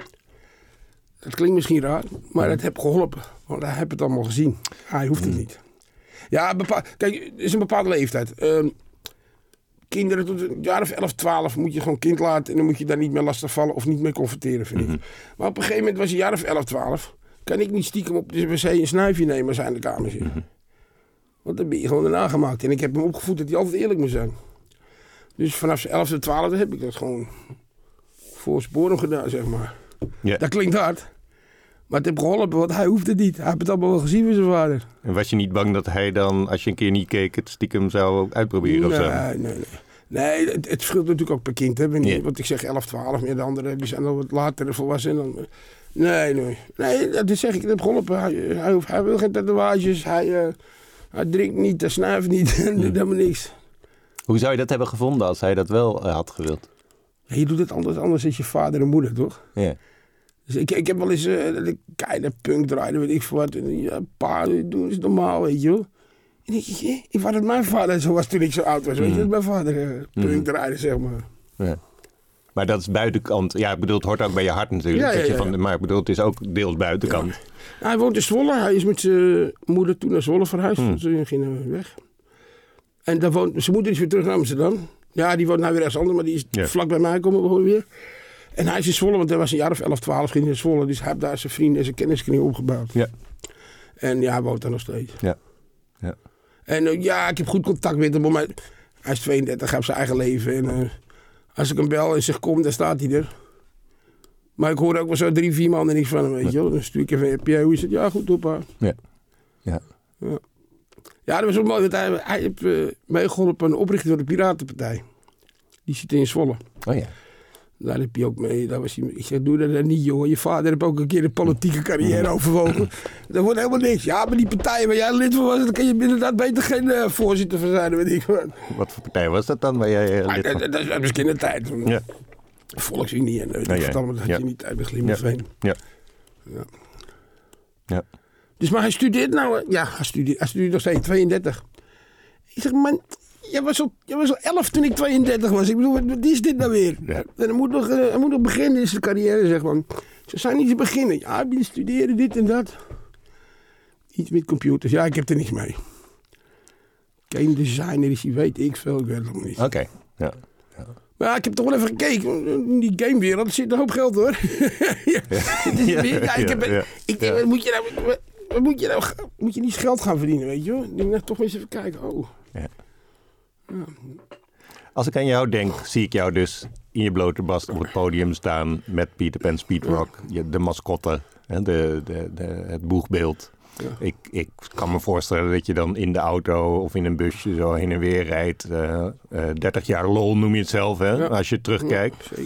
Dat klinkt misschien raar, maar hm. dat heb geholpen. Want hij heeft het allemaal gezien. Hij hoeft hm. het niet. Ja, bepaal, kijk, het is een bepaalde leeftijd. Uh, kinderen tot een jaar of elf, twaalf moet je gewoon kind laten en dan moet je daar niet meer lastig vallen of niet meer confronteren, vind ik. Mm-hmm. Maar op een gegeven moment was hij een jaar of elf, twaalf. Kan ik niet stiekem op de wc een snuifje nemen als hij in de kamer zit. Mm-hmm. Want dan ben je gewoon erna gemaakt. En ik heb hem opgevoed dat hij altijd eerlijk moet zijn. Dus vanaf zijn elfde, twaalfde heb ik dat gewoon voorsporen gedaan, zeg maar. Yeah. Dat klinkt hard. Maar het heeft geholpen, want hij hoeft het niet. Hij heeft het allemaal wel gezien van zijn vader. En was je niet bang dat hij dan, als je een keer niet keek, het stiekem zou uitproberen nee, of zo? Nee, nee, nee. Nee, het, het verschilt natuurlijk ook per kind. Hè? Yeah. Want ik zeg elf, twaalf, meer de anderen die zijn al wat later volwassen. Dan, nee, nee. Nee, dat zeg ik, het heeft geholpen. Hij, hij, hoeft, hij wil geen tatoeages, hij, uh, hij drinkt niet, hij snuift niet, hij doet helemaal niks. Hoe zou je dat hebben gevonden als hij dat wel uh, had gewild? Ja, je doet het anders, anders is je vader en moeder, toch? Ja. Yeah. Dus ik, ik heb wel eens uh, dat ik keihard punk draaide, weet ik veel wat. En, ja, pa, doe eens normaal, weet je wel. En ik, ik, ik wou dat mijn vader zo was toen ik zo oud was. Mm. Weet je, dat mijn vader uh, punk mm. draaide, zeg maar. Ja. Maar dat is buitenkant. Ja, ik bedoel, het hoort ook bij je hart natuurlijk. Ja, ja, ja, ja. Van, maar ik bedoel, het is ook deels buitenkant. Ja. Nou, hij woont in Zwolle. Hij is met zijn moeder toen naar Zwolle verhuisd. Mm. Ze gingen weg. En daar woont, zijn moeder is weer terug naar Amsterdam. Ja, die woont nou weer ergens anders, maar die is ja. vlak bij mij komen we gewoon weer. En hij is in Zwolle, want hij was een jaar of elf, twaalf, ging in Zwolle. Dus hij heeft daar zijn vrienden en zijn kenniskring opgebouwd. Ja. En ja, hij woont daar nog steeds. Ja. Ja. En uh, ja, ik heb goed contact met hem. Maar hij is tweeëndertig, hij heeft zijn eigen leven. En uh, als ik hem bel en zeg kom, dan staat hij er. Maar ik hoor ook wel zo drie, vier maanden niks van hem, weet je wel. Dan stuur ik even een appje, hoe is het? Ja, goed, opa. Ja. Ja. Ja. Ja, dat was wel mooi, want hij, hij heeft uh, meegeholpen aan de oprichting van de Piratenpartij. Die zit in Zwolle. Oh ja. Daar heb je ook mee. Daar was hij, ik zeg, doe dat dan niet, joh. Je vader heeft ook een keer een politieke carrière overwogen. Dat wordt helemaal niks. Ja, maar die partij waar jij lid van was, dan kan je inderdaad beter geen uh, voorzitter van zijn. Weet ik wat. Wat voor partij was dat dan waar jij uh, lid van? Dat, dat is misschien in de tijd. Ja. Volksunie en weet ja, ik ja. wat allemaal. Dat had ja. je niet uit bij Glimmerveen. Ja. Ja. Ja. Dus maar hij studeert nou... Ja, hij studeert, hij studeert nog steeds, tweeëndertig. Ik zeg, man... Jij was, al, jij was al elf toen ik tweeëndertig was. Ik bedoel, wat is dit nou weer? Ja. En hij moet nog, uh, hij moet nog beginnen in zijn carrière, zeg maar. Ze zijn niet te beginnen. Ja, je studeren, dit en dat. Iets met computers. Ja, ik heb er niks mee. Game designer is, die weet ik veel. Ik weet het nog niet. Oké, okay. ja. ja. Maar ja, ik heb toch wel even gekeken. In die gamewereld er zit een hoop geld, hoor. ja. Ja, ja, ik heb, ja. Ik, ja. Moet je nou... Wat moet je nou... Moet je niet geld gaan verdienen, weet je wel? Ik denk, nou, toch eens even kijken. Oh... Ja. Ja. Als ik aan jou denk, zie ik jou dus in je blote bast op het podium staan met Peter Pan Speedrock, ja. de mascotte, de, de, de, het boegbeeld. Ja. Ik, ik kan me voorstellen dat je dan in de auto of in een busje zo heen en weer rijdt. Uh, uh, dertig jaar lol noem je het zelf, hè, ja. als je terugkijkt. Ja,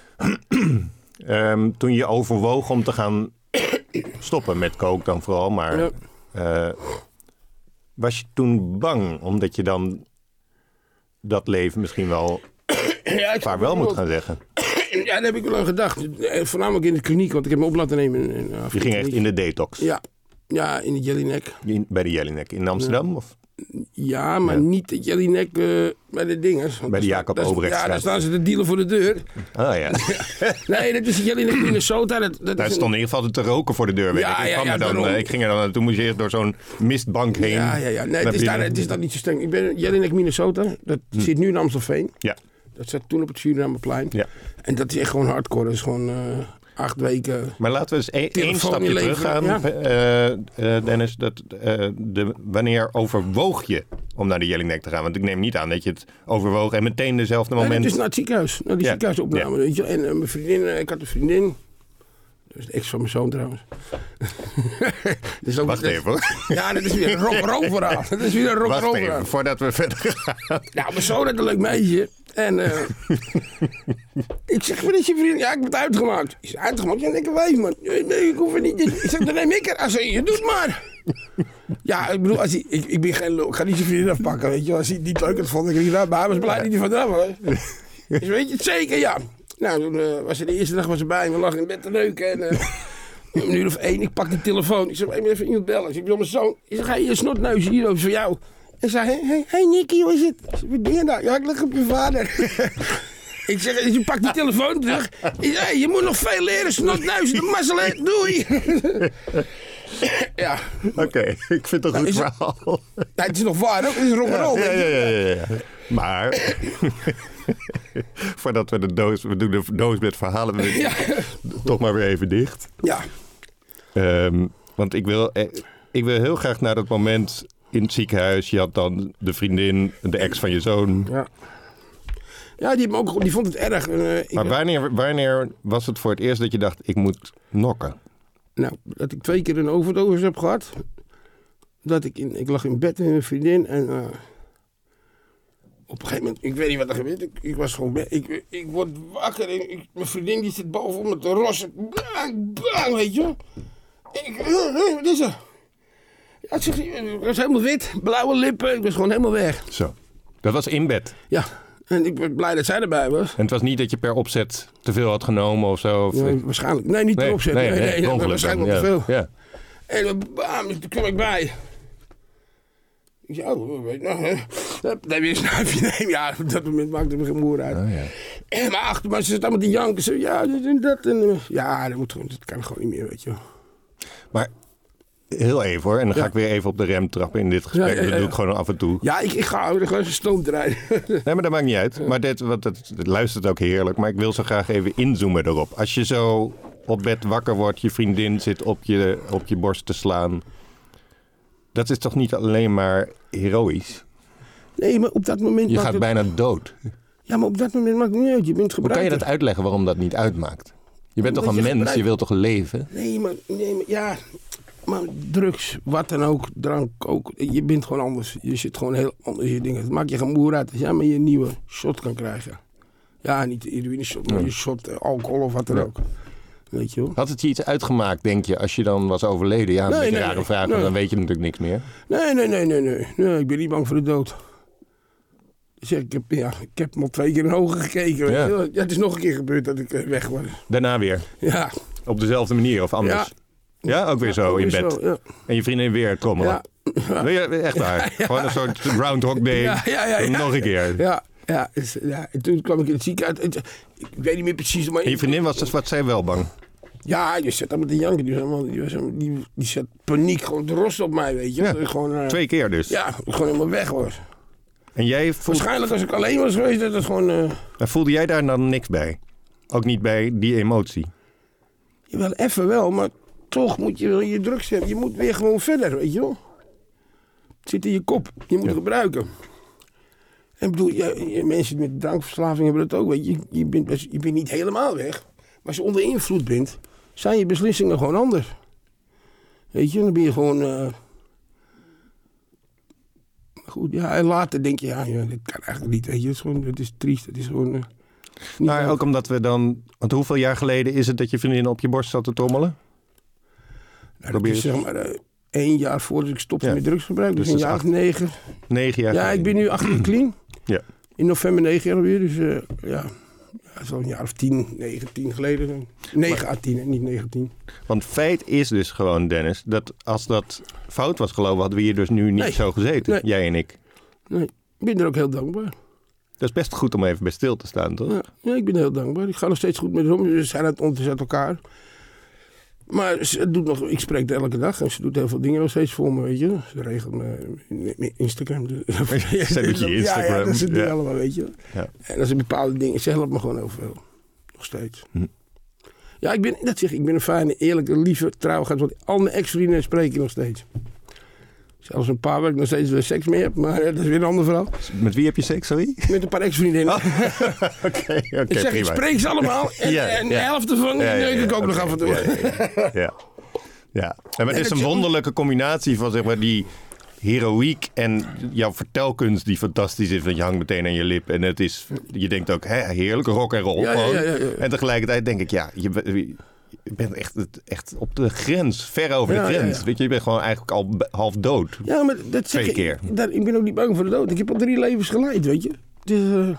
zeker. um, toen je overwoog om te gaan stoppen met coke dan vooral, maar... Ja. Uh, was je toen bang, omdat je dan dat leven misschien wel ja, vaarwel moet gaan zeggen? Ja, daar heb ik wel aan gedacht. Voornamelijk in de kliniek, want ik heb me op laten nemen. In, in je ging echt in de detox? Ja, ja in de Jellinek. In, bij de Jellinek in Amsterdam? Ja, of? ja maar ja. niet de Jellinek uh, bij de dinges. Bij de Jacob Obrechtstraat. Ja, daar staan ze te dealen voor de deur. Ah ja. Nee, dat is de Jellinek Minnesota. Dat, dat daar is stond in ieder geval te roken voor de deur. Weet ja, ik. Ik, ja, ja, dan, uh, ik ging er dan, toen moest je eerst door zo'n mistbank heen. Ja, ja, ja. Nee, het is, daar, het is daar niet zo streng. Ik ben Jellinek Minnesota. Dat hm. zit nu in Amstelveen. Ja. Dat zat toen op het Surinameplein. Ja. En dat is echt gewoon hardcore. Dat is gewoon... Uh, Acht weken. Maar laten we eens één, één stapje terug gaan, ja. uh, uh, Dennis. Dat, uh, de, wanneer overwoog je om naar de Jellinek te gaan? Want ik neem niet aan dat je het overwoog en meteen dezelfde moment... Nee, het is naar het ziekenhuis. Naar die ja. ziekenhuisopname. Ja. Weet je? En uh, mijn vriendin, uh, ik had een vriendin. Dat is de ex van mijn zoon trouwens. dus ook, Wacht even hoor. Ja, dat is weer een rock-and-roll verhaal. Dat is weer een rock-and-roll verhaal. Voordat we verder gaan. Nou, mijn zoon had een leuk meisje. En uh, ik zeg, wat is je vriend? Ja, ik heb het uitgemaakt. Ik zeg, uitgemaakt? Ja, lekker wijf, man. Nee, ik hoef het niet. Ik zeg, dan neem ik er. Hij zei, je doet maar. Ja, ik bedoel, als hij, ik, ik ben geen lul. Ik ga niet zijn vriendin afpakken, weet je. Als hij het niet leuk had vond, ik niet naar. Maar hij was blij dat hij van eraf was. Dus weet je het zeker, ja. Nou, toen uh, was hij de eerste dag was erbij en we lagen in bed te neuken. En uh, een uur of één, ik pak die telefoon. Ik zeg, ik moet even iemand bellen. Ik zeg, ik wil mijn zoon. Ik zeg, hey, je snotneus hier over voor jou. Ik zei, hé, hey, hey, Nicky, hoe is het? Ik zeg, wat ben je nou? Ja, ik lig op je vader. Ik zeg, je pakt die telefoon terug. Ik zeg, hey, je moet nog veel leren, snotneus, de mazzel, doei. Ja. Oké, okay, ik vind het een nou, goed verhaal. Het, nou, het is nog waar, ook. Het is rock'n'roll. Ja, ja, ja, ja, ja. Maar, voordat we de doos, we doen de doos met verhalen, we ja. toch maar weer even dicht. Ja. Um, want ik wil, ik wil heel graag naar dat moment in het ziekenhuis. Je had dan de vriendin, de ex van je zoon. Ja. Ja, die, ook, die vond het erg. Uh, ik maar wanneer, wanneer was het voor het eerst dat je dacht, ik moet nokken? Nou, dat ik twee keer een overdosis heb gehad. Dat ik, in, ik lag in bed met mijn vriendin en uh, op een gegeven moment, ik weet niet wat er gebeurt. Ik, ik was gewoon, ik, ik word wakker en ik, mijn vriendin die zit bovenop met de rossen. Bang, bang, weet je. Ik, uh, wat is er? Ja, ik, zeg, ik was helemaal wit, blauwe lippen, ik was gewoon helemaal weg. Zo, dat was in bed? Ja. En ik ben blij dat zij erbij was. En het was niet dat je per opzet te veel had genomen of zo? Of... Ja, waarschijnlijk. Nee, niet per nee, opzet. Nee, nee, nee, nee, nee waarschijnlijk wel ja, te veel. Ja. En bam, toen kwam ik bij. Ik zei, oh, weet je nog, hè? Dan heb je een snuifje nemen. Ja, op dat moment maakte me geen moer uit. Oh, ja. En maar achter me, ze zat allemaal te janken. Ze ja, dit en dat. En, ja, dat, moet, dat kan gewoon niet meer, weet je wel. Maar... Heel even hoor, en dan ga ja. ik weer even op de rem trappen in dit gesprek. Ja, ja, ja, ja. Dat doe ik gewoon af en toe. Ja, ik, ik ga gewoon eens stoom te rijden. Nee, maar dat maakt niet uit. Maar dit, wat, het, het luistert ook heerlijk. Maar ik wil zo graag even inzoomen erop. Als je zo op bed wakker wordt, je vriendin zit op je, op je borst te slaan. Dat is toch niet alleen maar heroïs? Nee, maar op dat moment... Je gaat het... bijna dood. Ja, maar op dat moment maakt het niet uit. Je bent gebruiker. Hoe kan je dat uitleggen waarom dat niet uitmaakt? Je bent toch een je mens, gebruikt... je wilt toch leven? Nee, maar, nee, maar ja... Maar drugs, wat dan ook, drank ook. Je bent gewoon anders. Je zit gewoon heel anders in je dingen. Het maakt je geen moer uit als jij maar je nieuwe shot kan krijgen. Ja, niet de heroïne shot, maar je shot, uh, alcohol of wat dan ja. ook. Weet je wel. Had het je iets uitgemaakt, denk je, als je dan was overleden? Ja, dat is een rare nee, vraag, nee. Want dan weet je natuurlijk niks meer. Nee, nee, nee, nee, nee. nee ik ben niet bang voor de dood. Dus ja, ik, heb, ja, ik heb al twee keer in de ogen gekeken. Ja. Ja, het is nog een keer gebeurd dat ik weg was. Daarna weer? Ja. Op dezelfde manier of anders? Ja. Ja, ook weer ja, zo ook in weer bed. Zo, ja. En je vriendin weer trommelen. Ja. Ja. Echt waar. Ja, ja. Gewoon een soort Groundhog Day. Ja, ja, ja, ja. Nog een keer. Ja, ja, ja. En toen kwam ik in het ziekenhuis. Ik weet niet meer precies. Maar en je vriendin was dus wat zij wel bang? Ja, die zat allemaal te janken. Die, was die, was, die, die zat paniek, gewoon de rost op mij, weet je. Ja. Gewoon, uh, Twee keer dus? Ja, gewoon helemaal weg was. En jij voelt... Waarschijnlijk als ik alleen was geweest, dat het gewoon... Uh... Maar voelde jij daar dan niks bij? Ook niet bij die emotie? Jawel, even wel, maar... Toch moet je wel je drugs hebben. Je moet weer gewoon verder, weet je wel. Het zit in je kop. Je moet ja. gebruiken. En bedoel, je, je, mensen met drankverslaving hebben dat ook. Weet je. Je, bent best, je bent niet helemaal weg. Maar als je onder invloed bent, zijn je beslissingen gewoon anders. Weet je, dan ben je gewoon... Uh... Goed, ja, en later denk je, ja, ja, dat kan eigenlijk niet. Weet je, het is, gewoon, het is triest. Het is gewoon... Uh, nou, ook omdat we dan... Want hoeveel jaar geleden is het dat je vriendin op je borst zat te trommelen? Nou, dat is zeg maar uh, één jaar voordat ik stopte ja. met drugsgebruik. Dus, dus een jaar acht, of negen. Negen jaar Ja, geleden. Ik ben nu achter clean. Ja. In november negen jaar weer. Dus uh, ja, dat is al een jaar of tien, negen, tien geleden. Negen à tien, niet negentien. Want feit is dus gewoon, Dennis, dat als dat fout was gelopen, hadden we hier dus nu niet nee. zo gezeten. Nee. Jij en ik. Nee, ik ben er ook heel dankbaar. Dat is best goed om even bij stil te staan, toch? Ja, ja ik ben heel dankbaar. Ik ga nog steeds goed met haar om. Ze zijn het ondertussen uit elkaar. Maar ze doet nog, ik spreek haar elke dag en ze doet heel veel dingen nog steeds voor me, weet je. Ze regelt mijn Instagram. Ze doet je Instagram. Ja, ja, dat is het ja. allemaal, weet je. Ja. En als er bepaalde dingen, ze helpt me gewoon overal. Nog steeds. Hm. Ja, ik ben, dat zeg ik, ik ben een fijne, eerlijke, lieve, trouwe gast. Want al mijn ex-vrienden spreek ik nog steeds. Zelfs een paar waar ik nog steeds weer seks mee heb, maar dat is weer een ander verhaal. Met wie heb je seks, sorry? Met een paar ex-vriendinnen. Oké, oh. okay, okay, ik zeg, prima. ik spreek ze allemaal en, ja, en ja. de helft ervan ja, ja, neuk ik ja, ook okay, nog af en toe. Ja, ja, ja. ja. ja. En maar het is een wonderlijke combinatie van zeg maar die heroïek en jouw vertelkunst die fantastisch is. Want je hangt meteen aan je lip en het is, je denkt ook, hè, heerlijk, rock en roll. Ja, ja, ja, ja, ja. En tegelijkertijd denk ik, ja, je, je bent echt, echt op de grens, ver over ja, de grens. Ja, ja. Weet je, je bent gewoon eigenlijk al half dood. Ja, maar dat zeg Twee keer. Ik, dat, ik ben ook niet bang voor de dood. Ik heb al drie levens geleid, weet je. Dus, uh,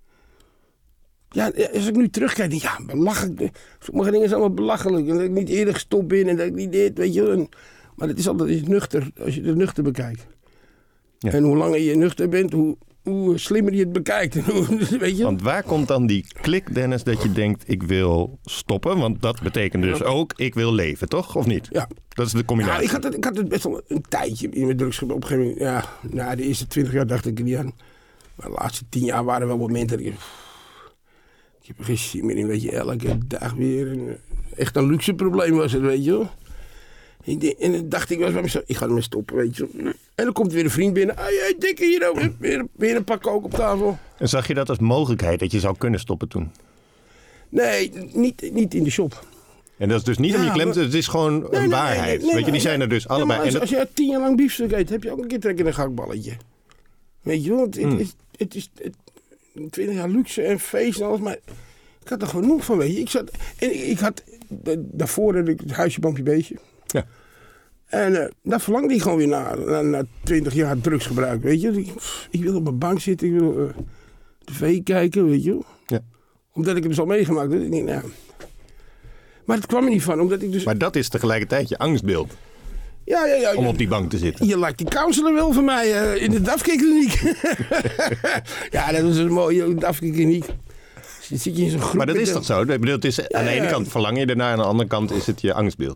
ja, als ik nu terugkijk, denk ik, ja, belachelijk. Sommige dingen zijn allemaal belachelijk. En dat ik niet eerder gestopt ben en dat ik niet dit, weet je. En, maar het is altijd is nuchter, als je het nuchter bekijkt. Ja. En hoe langer je nuchter bent, hoe, hoe slimmer je het bekijkt. Weet je? Want waar komt dan die klik, Dennis, dat je denkt, ik wil stoppen? Want dat betekent dus ook, ik wil leven, toch? Of niet? Ja. Dat is de combinatie. Nou, ik, had het, ik had het best wel een tijdje in mijn drugsgebruik. Op een gegeven moment, ja, na de eerste twintig jaar dacht ik er niet aan. Maar de laatste tien jaar waren wel momenten dat ik... Ik heb er geen zin meer in, weet je, elke dag weer. En, echt een luxe probleem was het, weet je wel. En dan dacht ik, was bij mezelf, ik ga ermee stoppen, weet je. En dan komt weer een vriend binnen. Hey, hey, dikke hier ook. Weer, weer een pak kook op tafel. En zag je dat als mogelijkheid, dat je zou kunnen stoppen toen? Nee, niet, niet in de shop. En dat is dus niet ja, om je klem te... Het is gewoon nee, een nee, waarheid. Nee, nee, nee, weet je, die zijn er dus allebei. Ja, als, en dat... als je tien jaar lang biefstuk eet, heb je ook een keer trek in een gakballetje. Weet je wel, het, mm. het, het, het is het, twintig jaar luxe en feest en alles, maar ik had er genoeg van, weet je. Ik zat, en ik, ik had, daarvoor had ik het huisje, boompje, beestje. Ja. En uh, daar verlangde ik gewoon weer naar, na, na twintig jaar drugsgebruik, weet je. Ik, ik wil op mijn bank zitten, ik wil uh, tv kijken, weet je. Ja. Omdat ik het zo meegemaakt heb. Ik denk, nou, maar het kwam er niet van, omdat ik dus... Maar dat is tegelijkertijd je angstbeeld. Ja, ja, ja. Om op die bank te zitten. Je lijkt die counselor wel van mij uh, in de Dafke-kliniek. Ja, dat is een mooie Dafke-kliniek. Zit je in zo'n groep. Maar dat is toch zo? Ik bedoel, het is, ja, aan de ene ja, kant verlang je ernaar, aan de andere kant is het je angstbeeld.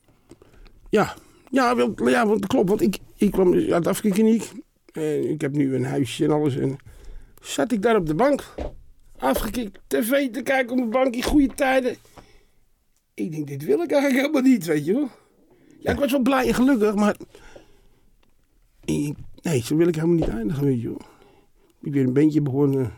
Ja, ja, wel, ja want, klopt. Want ik, ik kwam uit de Dafke-kliniek. En ik heb nu een huisje en alles. En zat ik daar op de bank. Afgekikt, tv te kijken op mijn bank in goede tijden. Ik denk, dit wil ik eigenlijk helemaal niet, weet je wel. Ja, ik was wel blij en gelukkig, maar Ik, nee, zo wil ik helemaal niet eindigen, weet je wel. Ik ben weer een bandje begonnen.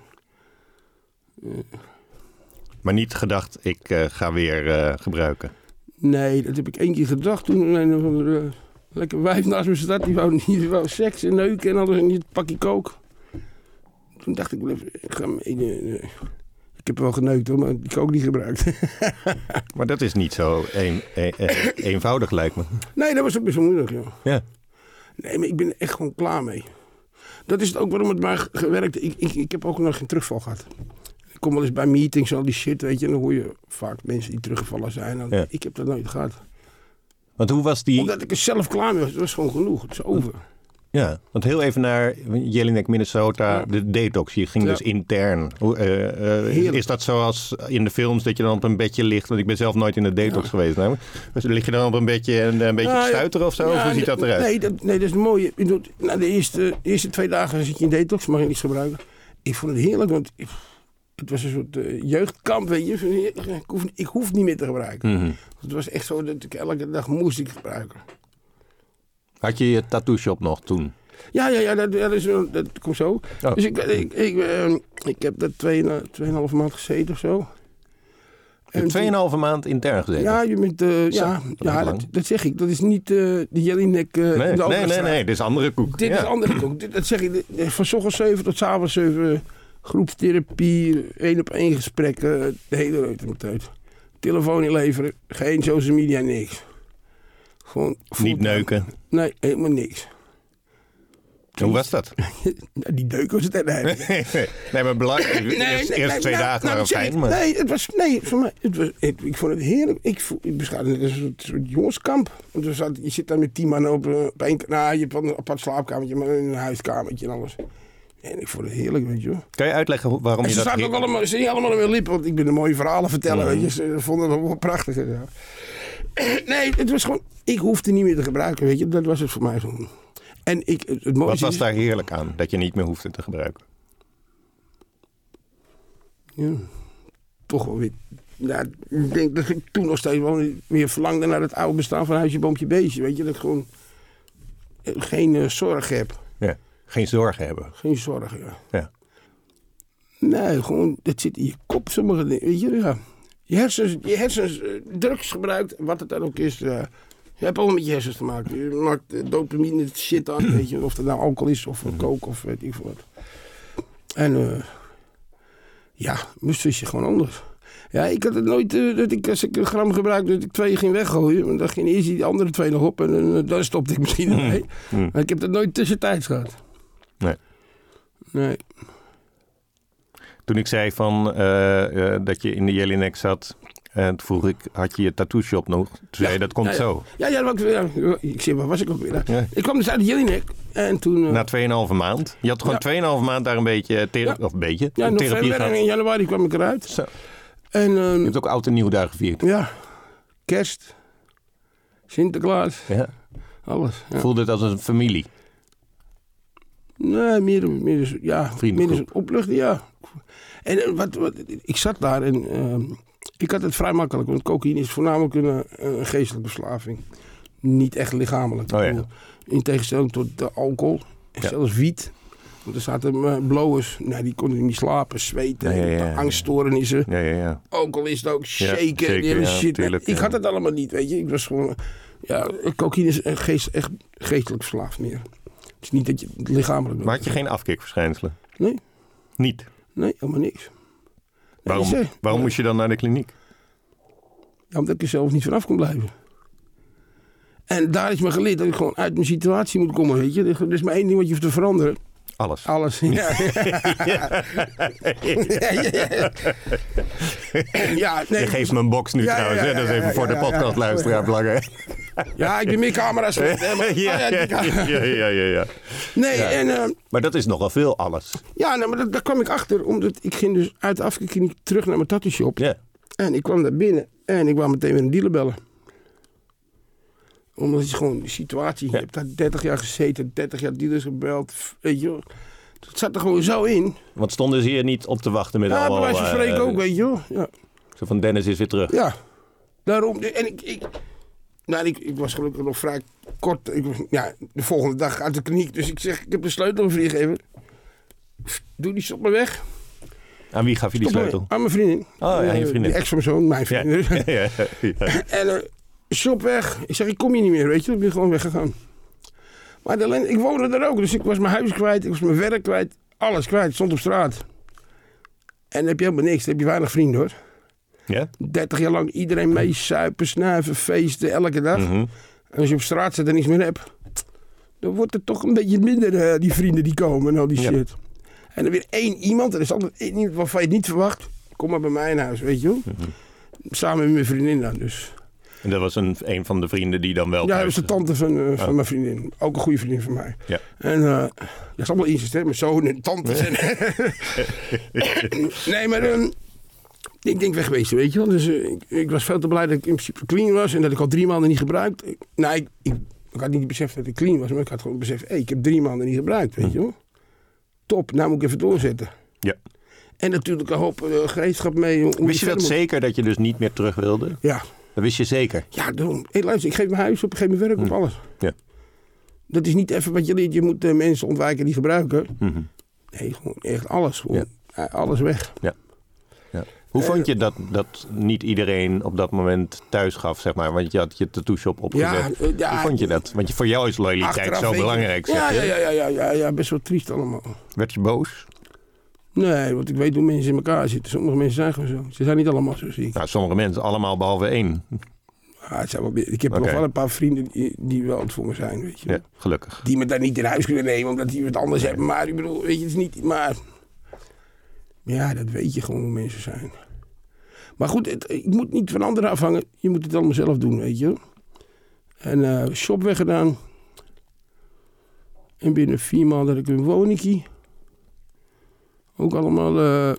Uh, maar niet gedacht, ik uh, ga weer uh, gebruiken? Nee, dat heb ik één keer gedacht toen een van de uh, lekker wijf naast me zat. Die wou, die wou seks en neuken en alles en niet pakje kook. Toen dacht ik, ik ga mee. Uh, uh, ik heb wel geneukt hoor, maar ik ook niet gebruikt. Maar dat is niet zo een, een, een, eenvoudig lijkt me. Nee, dat was ook best wel moeilijk, joh. Ja. Nee, maar ik ben er echt gewoon klaar mee. Dat is het ook waarom het maar gewerkt. Ik, ik, ik heb ook nog geen terugval gehad. Ik kom wel eens bij meetings, al die shit, weet je. En dan hoor je vaak mensen die teruggevallen zijn. Dan, ja. Ik heb dat nooit gehad. Want hoe was die... Omdat ik er zelf klaar mee was. Het was gewoon genoeg. Het is over. Ja, want heel even naar Jelinek, Minnesota, ja. De detox. Je ging ja. dus intern. Uh, uh, is dat zoals in de films dat je dan op een bedje ligt? Want ik ben zelf nooit in de detox ja. geweest. Nou. Dus lig je dan op een bedje en een beetje ja, te stuiteren of zo? Ja, of hoe ziet dat eruit? Nee, dat, nee, dat is mooi. Na de eerste, de eerste twee dagen zit je in detox, mag je niets gebruiken. Ik vond het heerlijk, want ik, het was een soort uh, jeugdkamp, weet je. Ik hoef, ik hoef niet meer te gebruiken. Mm-hmm. Het was echt zo dat ik elke dag moest ik gebruiken. Had je je tattoo shop nog toen? Ja, ja, ja dat, dat, is, dat komt zo. Oh. Dus ik, ik, ik, uh, ik heb daar tweeënhalve maand gezeten of zo. Tweeënhalve maand intern gezeten? Ja, je bent, uh, zo, ja, dat, ja dat, dat zeg ik. Dat is niet uh, de Jelinek. Uh, nee, de nee, nee, nee, dit is andere koek. Dit ja. is andere koek. Dit, dat zeg ik. Van 's ochtends zeven tot 's avonds zeven. Groepstherapie, één op één gesprekken. De hele reutemeteut. Telefoon inleveren. Geen social media, niks. Gewoon niet neuken? Nee, helemaal niks. Hoe was dat? Die deuk was het nee. nee, maar belangrijk. Nee, eerst, nee, eerst nee, twee nou, dagen nou, waren fijn. Ik, maar... Nee, het was, nee, voor mij, het was, het, ik vond het heerlijk. Ik, ik beschouwde het als een soort jongenskamp. Want er zat, je zit daar met tien man op, op één... Nou, je hebt een apart slaapkamertje, maar in een huiskamertje en alles. En ik vond het heerlijk, weet je wel. Kan je uitleggen waarom en je ze dat... Ze ook allemaal, ze niet allemaal weer lippen, want ik ben de mooie verhalen vertellen, mm. weet je. Ze vonden het wel prachtig. Ja. Nee, het was gewoon... Ik hoefde niet meer te gebruiken, weet je. Dat was het voor mij zo. En ik, het mooiste Wat was is, daar heerlijk aan, dat je niet meer hoefde te gebruiken? Ja, toch wel weer... Ja, ik denk dat ik toen nog steeds wel weer verlangde naar het oude bestaan van huisje, boompje, beestje. Weet je, dat ik gewoon geen uh, zorg heb. Ja, geen zorgen hebben. Geen zorgen, ja. ja. Nee, gewoon, dat zit in je kop, sommige dingen, weet je, ja. Je hersens, je hersens uh, drugs gebruikt, wat het dan ook is... Uh, Je hebt allemaal met je hersens te maken. Je maakt dopamine shit aan, weet je. Of het nou alcohol is of kook of weet ik veel wat. En uh, ja, moest wist je gewoon anders. Ja, ik had het nooit, uh, dat ik als ik een gram gebruikte, dat ik twee ging weggooien. Maar dan ging eerst die andere twee nog op en uh, dan stopte ik misschien ermee. Mm. Maar ik heb dat nooit tussentijds gehad. Nee. Nee. Toen ik zei van uh, uh, dat je in de Jelinek zat... En toen vroeg ik, had je je tattoo shop nog? Toen ja, zei je, dat komt ja, ja. zo. Ja, ja, dat ja, ik zei, waar was ik ook weer? Ja. Ik kwam dus uit de Jelinek. En toen... Uh, Na tweeënhalve maand? Je had gewoon ja. tweeënhalve maand daar een beetje, thera- ja. of een beetje ja, therapie gehad. En in januari kwam ik eruit. Zo. En, uh, je hebt ook oud en nieuw daar gevierd. Ja. Kerst. Sinterklaas. Ja. Alles. Ja. Voelde het als een familie? Nee, meer, meer, ja, meer een opluchting, ja. En wat, wat, ik zat daar en... Uh, Ik had het vrij makkelijk, want cocaïne is voornamelijk een, een geestelijke verslaving. Niet echt lichamelijk. Oh ja. In tegenstelling tot de alcohol en ja. zelfs wiet. Want er zaten uh, blowers, nou, die konden niet slapen, zweten, ja, ja, ja. angststoornissen. Ja, ja, ja. Alcohol is het ook, shaken, ja, zeker, die hele ja, shit. tuurlijk, ik ja. had het allemaal niet, weet je. Ik was gewoon, ja, cocaïne is echt, geest, echt geestelijk verslaafd meer. Het is niet dat je het lichamelijk... Maar had je geen afkikverschijnselen? Nee. Niet? Nee, helemaal niks. Waarom, nee, waarom ja. moest je dan naar de kliniek? Ja, omdat ik er zelf niet vanaf kon blijven. En daar is me geleerd dat ik gewoon uit mijn situatie moet komen, weet je. Er is maar één ding wat je hoeft te veranderen. Alles. Alles, ja. ja. ja, ja, ja. ja nee. Je geeft me een box nu ja, trouwens, ja, ja, hè? Dat is even ja, voor ja, de podcastluisteraar ja, ja. belangrijk. Ja, ik ben meer camera's. ja, ja, ja, ja, ja, ja. Nee, ja. en... Uh, maar dat is nogal veel, alles. Ja, nou, maar dat, daar kwam ik achter. Omdat ik ging dus uit de afkikkliniek terug naar mijn tattoo shop. Ja. En ik kwam daar binnen en ik wou meteen weer een dealer bellen. Omdat je gewoon de situatie... Ja. Je hebt daar dertig jaar gezeten, dertig jaar dealers gebeld. Weet je wel. Het zat er gewoon zo in. Want stonden ze hier niet op te wachten met ja, allemaal... Ja, bij wijze van spreken uh, ook, weet je wel. Ja. Zo van Dennis is weer terug. Ja, daarom. En ik... ik nou, ik, ik was gelukkig nog vrij kort, ik, ja, de volgende dag uit de kliniek. Dus ik zeg, ik heb de sleutel een vriend gegeven. Doe die stop maar weg. Aan wie gaf je die Stop sleutel? Aan mijn vriendin. Oh ja, je vriendin. Die ex van mijn zoon, mijn vriendin. Ja, ja, ja, ja. En uh, stop weg. Ik zeg, ik kom hier niet meer, weet je. Ik ben gewoon weggegaan. Maar de, ik woonde daar ook, dus ik was mijn huis kwijt. Ik was mijn werk kwijt. Alles kwijt, stond op straat. En dan heb je helemaal niks. Dan heb je weinig vrienden, hoor. Ja? dertig jaar lang iedereen mee suipen, snuiven, feesten, elke dag. Mm-hmm. En als je op straat zit en niets meer hebt, dan wordt het toch een beetje minder, uh, die vrienden die komen en al die ja. shit. En dan weer één iemand, er is altijd één iemand waarvan je het niet verwacht. Kom maar bij mij in huis, weet je wel. Mm-hmm. Samen met mijn vriendin dan dus. En dat was een, een van de vrienden die dan wel... Ja, dat was de tante van, uh, van oh. mijn vriendin. Ook een goede vriendin van mij. Ja. En uh, dat is allemaal incest, hè. Mijn zoon en tantes. En nee, maar... Um, Ik denk wegwezen, weet je wel. Dus uh, ik, ik was veel te blij dat ik in principe clean was. En dat ik al drie maanden niet gebruikt. Ik, nou, ik, ik, ik had niet beseft dat ik clean was. Maar ik had gewoon beseft, hé, hey, ik heb drie maanden niet gebruikt, weet je wel. Top, nou moet ik even doorzetten. Ja. En natuurlijk een hoop uh, gereedschap mee. Om wist je dat zeker, dat je dus niet meer terug wilde? Ja. Dat wist je zeker? Ja, daarom. Hey, luister, ik geef mijn huis op, ik geef mijn werk op, hm. alles. Ja. Dat is niet even wat je leert. Je moet uh, mensen ontwijken die gebruiken. Mm-hmm. Nee, gewoon echt alles. Gewoon, ja. uh, alles weg. Ja. Ja. Hoe vond je dat, dat niet iedereen op dat moment thuis gaf, zeg maar? Want je had je tattoo shop opgezet. Ja, ja, Hoe vond je dat? Want voor jou is loyaliteit zo belangrijk, zeg ja, je. Ja, ja, ja, ja, ja, best wel triest allemaal. Werd je boos? Nee, want ik weet hoe mensen in elkaar zitten. Sommige mensen zijn gewoon zo. Ze zijn niet allemaal zo ziek. Nou, sommige mensen allemaal behalve één. Ja, het zijn wel, ik heb okay. nog wel een paar vrienden die, die wel het voor me zijn, weet je. Ja, gelukkig. Die me daar niet in huis kunnen nemen, omdat die wat anders nee. hebben. Maar ik bedoel, weet je, het is niet... Maar ja, dat weet je gewoon hoe mensen zijn. Maar goed, het, ik moet niet van anderen afhangen. Je moet het allemaal zelf doen, weet je. En uh, shop weggedaan. En binnen vier maanden had ik een woningkie. Ook allemaal... Uh,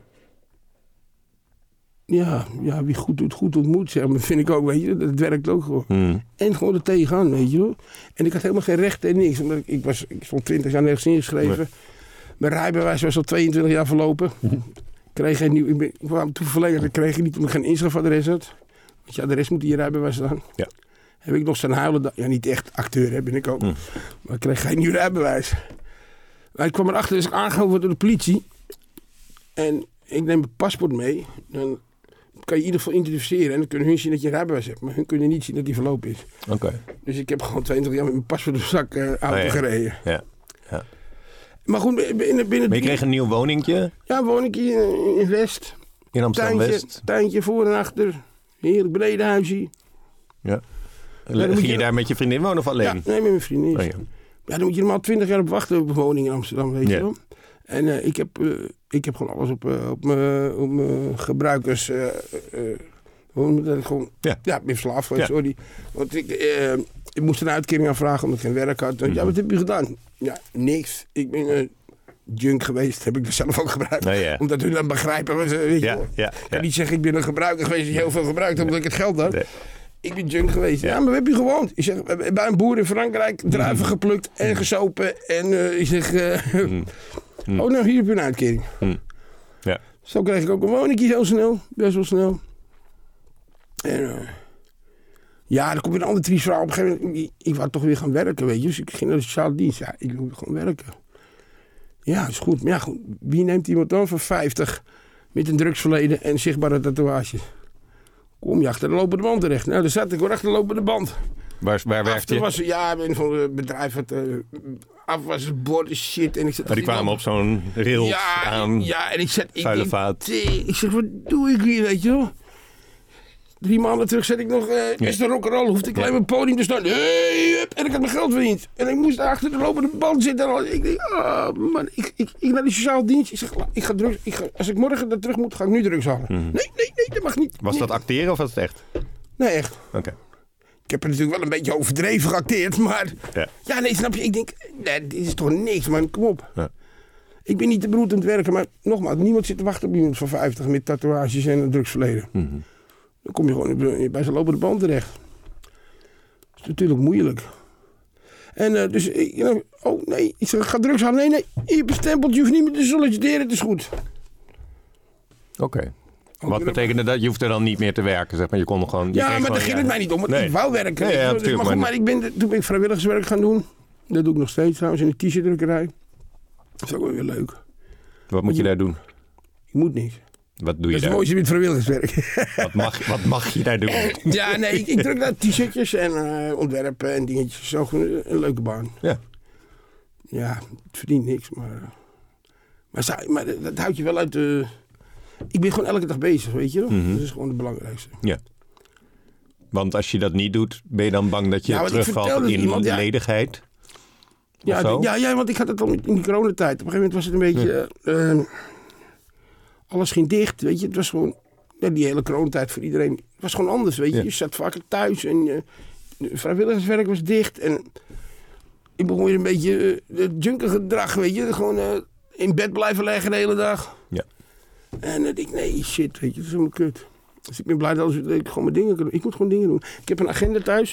ja, ja, wie goed doet, goed ontmoet, zeg maar. Vind ik ook, weet je. Dat werkt ook gewoon. Hmm. En gewoon er tegenaan, weet je wel. En ik had helemaal geen rechten en niks. Omdat ik, ik, was, ik stond twintig jaar nergens ingeschreven. Nee. Mijn rijbewijs was al tweeëntwintig jaar verlopen. Ik kreeg geen nieuw, ik, ben, ik kwam toen verleden, dat kreeg ik niet omdat ik geen inschrijfadres had. Want je adres moet in je rijbewijs staan. Ja. Heb ik nog staan huilen. Ja, niet echt acteur, hè, ben ik ook. Mm. Maar ik kreeg geen nieuw rijbewijs. Maar ik kwam erachter, dus ik aangehouden door de politie. En ik neem mijn paspoort mee. Dan kan je in ieder geval identificeren. En dan kunnen hun zien dat je een rijbewijs hebt. Maar hun kunnen niet zien dat die verlopen is. Oké. Okay. Dus ik heb gewoon tweeëntwintig jaar met mijn paspoort op zak uh, auto oh, ja. gereden. Ja. Ja. Maar goed, binnen... binnen maar je kreeg een nieuw woningje? Ja, een woningje in West. In Amsterdam-West? Tuintje voor en achter. Heerlijk brede huisje. Ja. ja Ging je, je daar met je vriendin wonen of alleen? Ja, nee, met mijn vriendin. Oh, ja. ja, dan moet je normaal twintig jaar op wachten op een woning in Amsterdam, weet ja. je wel. En uh, ik, heb, uh, ik heb gewoon alles op, uh, op mijn op gebruikers... Uh, uh, gewoon, ja. ja, ik ben verslaafd geweest, ja. sorry. Want ik, uh, ik moest een uitkering aanvragen omdat ik geen werk had. Mm-hmm. Ja, wat heb je gedaan? Ja, niks. Ik ben... Uh, junk geweest, heb ik er zelf ook gebruikt. Nou, yeah. Omdat hun dan begrijpen. Weet je, ja, ja, ik kan ja. niet zeggen, ik ben een gebruiker geweest die heel veel gebruikt heeft, omdat ik het geld had. Nee. Ik ben junk geweest. Ja, ja maar waar heb je gewoond? Ik zeg, bij een boer in Frankrijk, druiven mm. geplukt en gesopen. En uh, ik zeg, uh, mm. Mm. oh nou, hier heb je een uitkering. Mm. Ja. Zo kreeg ik ook een woningje heel snel, best wel snel. En uh, ja, dan komt weer een ander triest verhaal. Op een gegeven moment, ik, ik wou toch weer gaan werken, weet je. Dus ik ging naar de sociale dienst. Ja, ik wil gewoon werken. Ja, is goed. Maar ja, goed. Wie neemt iemand dan van vijftig met een drugsverleden en zichtbare tatoeages? Kom je achter de lopende band terecht. Nou, daar zat ik hoor, achter de lopende band. Waar, waar werkte je? Was, ja, een van het bedrijf wat uh, afwasborden shit. En ik zat maar die kwamen op zo'n rail ja, aan. Ja, en ik zat... Ik, vuile ik, vaat. Ik zeg, wat doe ik hier, weet je wel? Drie maanden terug zet ik nog, uh, ja. is de rock'n'roll, hoefde ik alleen ja. op het podium te staan. Hey, en ik had mijn geld verdiend. En ik moest achter de lopende band zitten. En ik denk, oh man, ik, ik, ik naar die sociale dienst. Ik zeg, ik ga drugs, ik ga, als ik morgen naar terug moet, ga ik nu drugs halen. Mm-hmm. Nee, nee, nee, dat mag niet. Was nee. dat acteren of was het echt? Nee, echt. Oké. Okay. Ik heb er natuurlijk wel een beetje overdreven geacteerd, maar... Ja, ja nee, snap je, ik denk, nee, dit is toch niks, man, kom op. Ja. Ik ben niet te beroerd om te werken, maar nogmaals, niemand zit te wachten op iemand van vijftig met tatoeages en een drugsverleden. Mm-hmm. Dan kom je gewoon bij zijn lopende band terecht. Dat is natuurlijk moeilijk. En uh, dus, you know, oh nee, ik zeg, ik ga drugs halen. Nee, nee, je hebt een stempeltje, je hoeft niet meer te solliciteren, het is goed. Oké. Okay. Wat betekende dat? Je hoeft er dan niet meer te werken, zeg maar. Je kon gewoon... Je ja, maar gewoon, daar ging ja. het mij niet om. Want Nee. ik wou werken. Nee, ja, dus, natuurlijk, maar goed, maar- maar ik ben, toen ben ik vrijwilligerswerk gaan doen. Dat doe ik nog steeds trouwens in de t-shirtdrukkerij. Dat is ook wel weer leuk. Wat moet je daar doen? Je moet niks. Wat doe Dat je is het daar? mooiste met vrijwilligerswerk. Wat mag, wat mag je daar doen? ja, nee, ik, ik druk daar t-shirtjes en uh, ontwerpen en dingetjes. Zo gewoon een leuke baan. Ja. Ja, het verdient niks, maar... Uh, maar, zou- maar dat, dat houdt je wel uit de... Ik ben gewoon elke dag bezig, weet je wel. Mhm. Dat is gewoon het belangrijkste. Ja. Want als je dat niet doet, ben je dan bang dat je Ja, want ik terugvalt vertelde in iemand, ja. ledigheid? Ja, Of zo? d- ja, ja, want ik had het al in die coronatijd. Op een gegeven moment was het een beetje... uh, uh, alles ging dicht, weet je. Het was gewoon... Ja, die hele coronatijd voor iedereen... Het was gewoon anders, weet je. Ja. Je zat vaker thuis en uh, vrijwilligerswerk was dicht. En ik begon weer een beetje uh, het junkergedrag, weet je. Gewoon uh, in bed blijven liggen de hele dag. Ja. En dan denk ik, nee, shit, weet je. Dat is helemaal kut. Dus ik ben blij dat ik gewoon mijn dingen kan doen. Ik moet gewoon dingen doen. Ik heb een agenda thuis.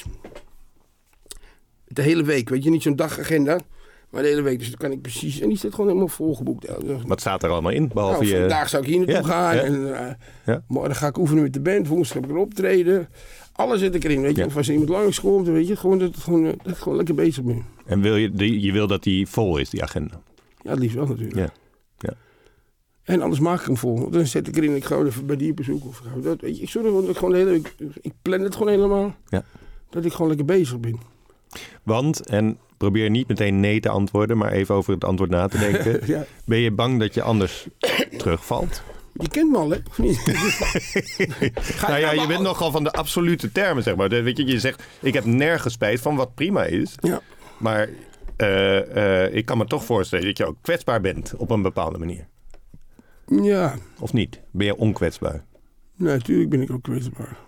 De hele week, weet je. Niet zo'n dagagenda. Maar de hele week, dus dan kan ik precies... En die zit gewoon helemaal volgeboekt. Wat staat er allemaal in? Behalve Nou, je... vandaag zou ik hier naartoe Ja, gaan. ja. En uh, Ja. morgen ga ik oefenen met de band. Woensdag heb ik een optreden. Alles zit ik erin, weet je. Ja. Of als er iemand langskomt, weet je. Gewoon dat, ik gewoon, uh, dat ik gewoon lekker bezig ben. En wil je, die, je wil dat die vol is, die agenda? Ja, het liefst wel natuurlijk. Ja. Ja. En anders maak ik hem vol. Want dan zet ik erin, ik ga even bij die bezoeken. Of ik ga dat, weet je. Ik zorg ervoor dat ik gewoon de hele week... Ik plan het gewoon helemaal. Ja. Dat ik gewoon lekker bezig ben. Want, en probeer niet meteen nee te antwoorden, maar even over het antwoord na te denken. Ja. Ben je bang dat je anders terugvalt? Je kent me al, hè? Of niet? Ga Nou ja, nou je bent nogal van de absolute termen, zeg maar. Weet je, je zegt, ik heb nergens spijt van, wat prima is. Ja. Maar uh, uh, ik kan me toch voorstellen dat je ook kwetsbaar bent op een bepaalde manier. Ja. Of niet? Ben je onkwetsbaar? Nee, natuurlijk ben ik ook kwetsbaar.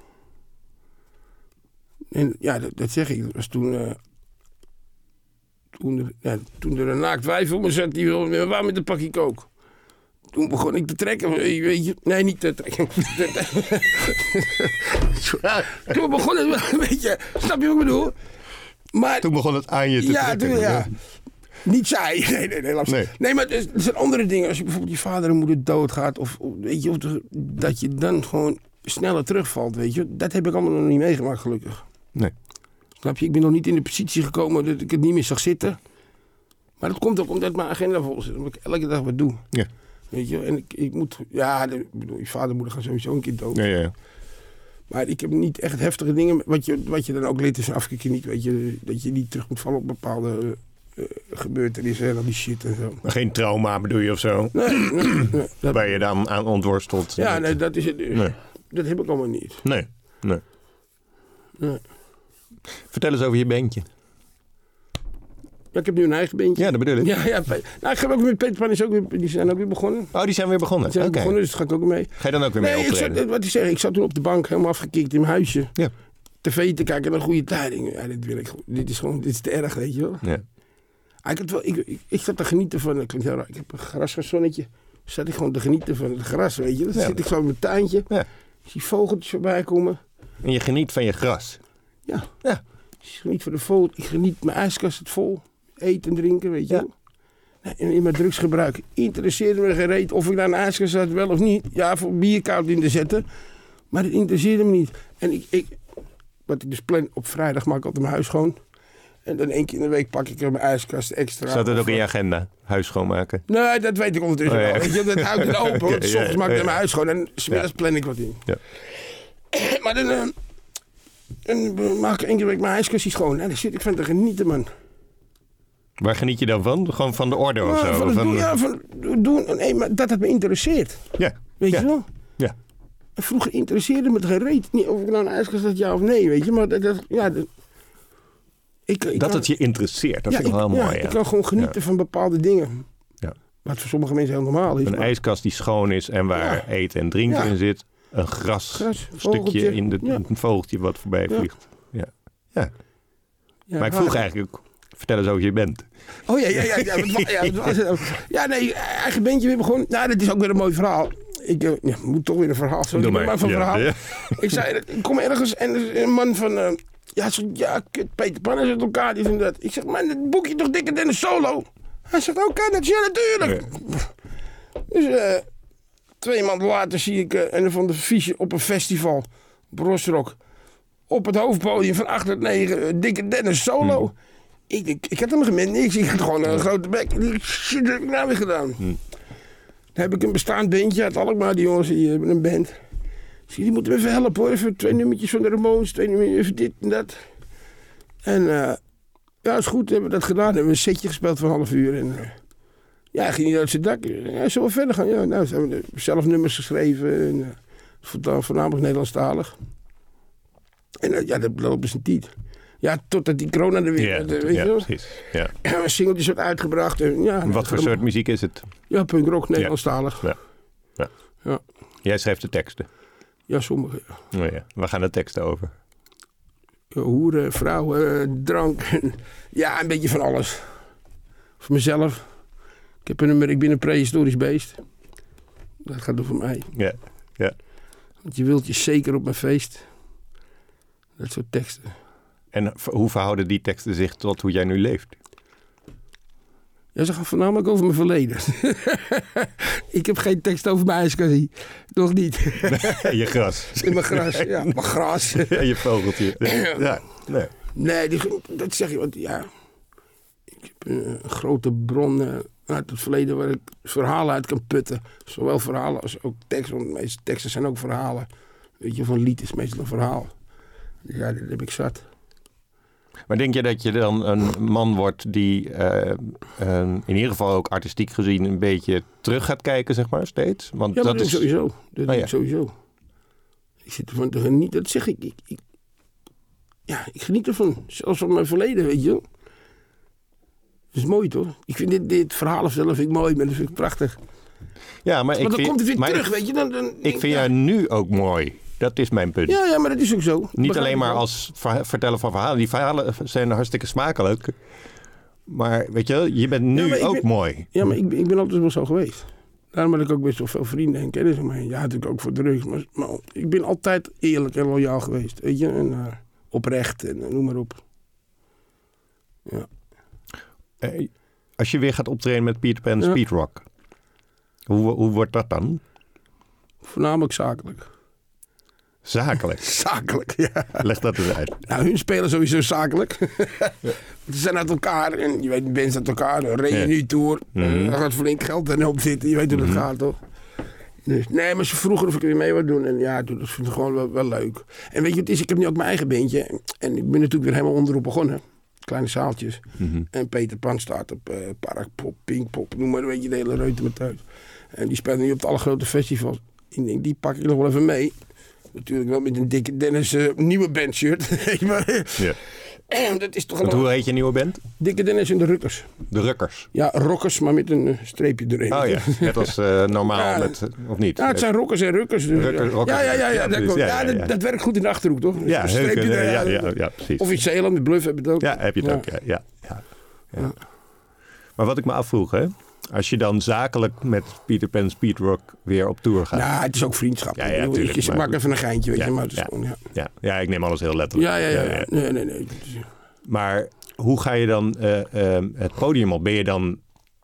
En ja, dat, dat zeg ik. Dat was toen... Uh, toen, er, ja, toen er een naakt wijf op me zat, die wilde me waar met een pakje kook. Toen begon ik te trekken, weet je. Nee, niet te trekken. Toen begon het wel een beetje... Snap je wat ik bedoel? Maar, Toen begon het aan je te ja, trekken. Toen, ja, niet zij. Nee, nee, nee. Nee. nee maar er zijn andere dingen. Als je bijvoorbeeld je vader en moeder doodgaat... Of, weet je, of de, dat je dan gewoon sneller terugvalt, weet je. Dat heb ik allemaal nog niet meegemaakt, gelukkig. Nee. Snap je? Ik ben nog niet in de positie gekomen dat ik het niet meer zag zitten. Maar dat komt ook omdat mijn agenda vol zit. Omdat ik elke dag wat doe. Ja. Weet je? En ik, ik moet... Ja, de, ik bedoel, je vader en moeder gaan sowieso een keer dood. Ja, ja, ja. Maar ik heb niet echt heftige dingen. Wat je, wat je dan ook leert is een afkikker niet. Weet je, dat je niet terug moet vallen op bepaalde uh, gebeurtenissen en al die shit en zo. Maar geen trauma bedoel je of zo? Nee, nee, nee, dat, Waar je dan aan ontworstelt? ja, met- nee, dat is het. Nee. Dat heb ik allemaal niet. Nee. nee. Nee. Vertel eens over je bandje. Ja, ik heb nu een eigen beentje. Ja, dat bedoel ik. Ja, ja. Pe- Nou, ik ga ook met Peter Pan is ook weer, die zijn ook weer begonnen. Oh, die zijn weer begonnen. Die zijn Oké. begonnen, dus daar ga ik ook mee. Ga je dan ook weer mee Nee, ik optreden? zat, wat ik zeg, ik zat toen op de bank helemaal afgekikt in mijn huisje. Ja. tv te kijken naar goede tijden. Ja, dit wil ik gewoon. Dit is gewoon, dit is te erg, weet je wel. Ja. Ah, ik, had wel ik, ik, ik zat te genieten van, dat klinkt heel raar, ik heb een grasgazonnetje. Zat ik gewoon te genieten van het gras, weet je. Dan Ja. zit ik zo in mijn tuintje. Ja. Ik zie vogeltjes voorbij komen. En je geniet van je gras. Ja. Ja. Ik geniet van de vogel. Ik geniet, mijn ijskast zit vol. Eten en drinken, weet je Ja. wel. Nee, en in mijn drugsgebruik interesseerde me geen reet of ik naar een ijskast zat, wel of niet. Ja, voor bier koud in te zetten. Maar het interesseerde me niet. En ik, ik, wat ik dus plan, op vrijdag maak ik altijd mijn huis schoon. En dan één keer in de week pak ik er mijn ijskast extra. Staat het Of, ook in je agenda? Huis schoonmaken? Nee, dat weet ik ondertussen Oh, ja. wel. Weet je, dat hou ik dan open. Want Oké, s ja, ochtends maak ik ja. mijn huis schoon en smiddags Ja. plan ik wat in. Ja. Maar dan, uh, dan maak ik één keer in de week mijn ijskastje schoon. En dan zit ik van te genieten, man. Waar geniet je dan van? Gewoon van de orde of Ja, zo? van het Van- doen, ja, van doen. Nee, maar dat het me interesseert. ja. Weet ja. je wel? Ja. En vroeger interesseerde me het geen reet. Niet of ik nou een ijskast had, ja of nee, weet je. Maar dat, dat ja... Dat, ik, ik Dat kan, het je interesseert, dat ja, vind ik wel ik, heel ja, mooi. Ja. ik kan gewoon genieten Ja. van bepaalde dingen. Ja. Wat voor sommige mensen heel normaal is. Een maar- ijskast die schoon is en waar Ja. eten en drinken Ja. in zit. Een gras, Gras, stukje vogeltje. in de, Ja. een vogeltje wat voorbij Ja. vliegt. Ja. Ja. Ja, Maar ik vroeg waar- eigenlijk ook, vertel eens over je bent. Oh ja, ja, ja. Ja, wat wa- ja, wat was het ook? Ja, nee, eigen bandje weer begonnen. Nou, dat is ook weer een mooi verhaal. Ik uh, ja, moet toch weer een verhaal. Zo, Doe maar. maar. van Ja, verhaal. ja. Ik zei, ik kom ergens en er is een man van... Uh, ja, zo, ja, kut, Peter Pan is uit elkaar, dit en dat. Ik zeg, man, het boekje toch dikker dan een solo? Hij zegt, oké, okay, dat is ja natuurlijk. Dus, uh, Twee maanden later zie ik uh, een van de fiche op een festival. Op Rosrock. Op het hoofdpodium van acht tot negen. Uh, Dikke Dennis solo. Hmm. Ik, ik, ik had hem gemeen niks. Ik had gewoon een hmm. grote bek. Ik, shit, wat heb ik nou weer gedaan? Hmm. Dan heb ik een bestaand bandje uit Alkmaar. Die jongens die hebben een band. Zie, die moeten me even helpen hoor. Even twee nummertjes van de Ramones. Twee nummertjes, even dit en dat. En uh, ja, is goed. Hebben we dat gedaan. Hebben we een setje gespeeld van een half uur. En uh, ja, hij ging niet uit zijn dak. Ja, zullen we verder gaan? Ja, nou, hebben we zelf nummers geschreven. En, uh, voornamelijk Nederlandstalig. En uh, ja, dat loopt dus een tijd. Ja, totdat die corona er weer... Ja, uh, weet ja je precies. Ja. En een singeltje wordt uitgebracht. En, ja, Wat voor soort muziek is het? Ja, punkrock, Nederlandstalig. Ja. Ja. Ja. Jij schrijft de teksten? Ja, sommige. Ja. Oh ja. Waar gaan de teksten over? Ja, hoeren, vrouwen, drank. Ja, een beetje van alles. Voor mezelf. Ik heb een nummer, ik ben een prehistorisch beest. Dat gaat over mij. Ja, ja. Want je wilt je zeker op mijn feest. Dat soort teksten. En hoe verhouden die teksten zich tot hoe jij nu leeft? Ja, ze gaan voornamelijk over mijn verleden. Ik heb geen tekst over mijn ijskassie. Nog niet. Je gras. In mijn gras, ja. Mijn gras. Ja, je vogeltje. Ja, nee. Nee, die, dat zeg je. Want ja, ik heb een, een grote bron uh, uit het verleden waar ik verhalen uit kan putten. Zowel verhalen als ook teksten. Want de meeste teksten zijn ook verhalen. Weet je, van lied is meestal een verhaal. Ja, dat heb ik zat. Maar denk je dat je dan een man wordt die uh, uh, in ieder geval ook artistiek gezien een beetje terug gaat kijken, zeg maar, steeds? Want ja, maar dat is sowieso. Dat oh, ja. ja. sowieso. Ik zit ervan te genieten. Dat zeg ik. ik, ik ja, ik geniet ervan. Zelfs van mijn verleden, weet je. Dat is mooi, toch? Ik vind dit, dit verhaal zelf vind ik mooi, maar dat vind ik prachtig. Ja, maar, maar ik dan vind, komt het weer maar terug, ik, weet je. Dan, dan, ik denk, vind ja. jou nu ook mooi. Dat is mijn punt. Ja, ja, maar dat is ook zo. Niet alleen maar als ver- vertellen van verhalen. Die verhalen zijn hartstikke smakelijk. Maar weet je, je bent nu ja, ook ben, mooi. Ja, maar ik, ik ben altijd wel zo geweest. Daarom heb ik ook best wel veel vrienden en kennis om me heen. Ja, natuurlijk ook voor drugs. Maar, maar ik ben altijd eerlijk en loyaal geweest. Weet je, en uh, oprecht en uh, noem maar op. Ja. Eh, als je weer gaat optreden met Peter Pan ja. Speed Rock. Hoe, hoe wordt dat dan? Voornamelijk zakelijk. Zakelijk? Zakelijk, ja. Leg dat eens uit. Nou, hun spelen sowieso zakelijk. Ja. Ze zijn uit elkaar en je weet, de bands uit elkaar. Een reunie-tour. Mm-hmm. Daar gaat flink geld en op zitten. Je weet hoe dat mm-hmm. gaat, toch? Dus, nee, maar ze vroegen of ik weer mee wou doen. En ja, dat vind ik gewoon wel, wel leuk. En weet je wat het is? Ik heb nu ook mijn eigen bandje. En ik ben natuurlijk weer helemaal onderop begonnen. Kleine zaaltjes. Mm-hmm. En Peter Pan staat op uh, Parkpop, Pinkpop. Noem maar, weet je, de hele reuten met thuis. En die spelen nu op de alle grote festivals. Ik denk, die pak ik nog wel even mee. Natuurlijk wel met een dikke Dennis uh, nieuwe bandshirt. Ja. Dat is toch Want hoe heet je nieuwe band? Dikke Dennis en de Rukkers. De Rukkers? Ja, rockers, maar met een uh, streepje erin. Oh ja, net als uh, normaal, ja, met, of niet? Ja, het zijn rockers en rukkers. Dus, Rukkers, rockers, ja, ja, ja, ja, ja, dat, ja, ja, ja, dat, dat werkt goed in de Achterhoek, toch? Ja, een streepje heuken, erin, ja, ja, ja, precies. Of in Zeeland, de Bluff heb je het ook. Ja, heb je het ja. ook, ja. ja, ja, ja. ja. Maar wat ik me afvroeg, hè? Als je dan zakelijk met Peter Pan Speed Rock weer op tour gaat. Ja, het is ook vriendschap. Ja, ja, tuurlijk, ik maak even een geintje, weet ja, je. Maar het is ja, gewoon, ja. Ja. Ja, ik neem alles heel letterlijk. Ja, ja, ja. ja. ja. Nee, nee, nee. Maar hoe ga je dan uh, uh, het podium op? Ben je dan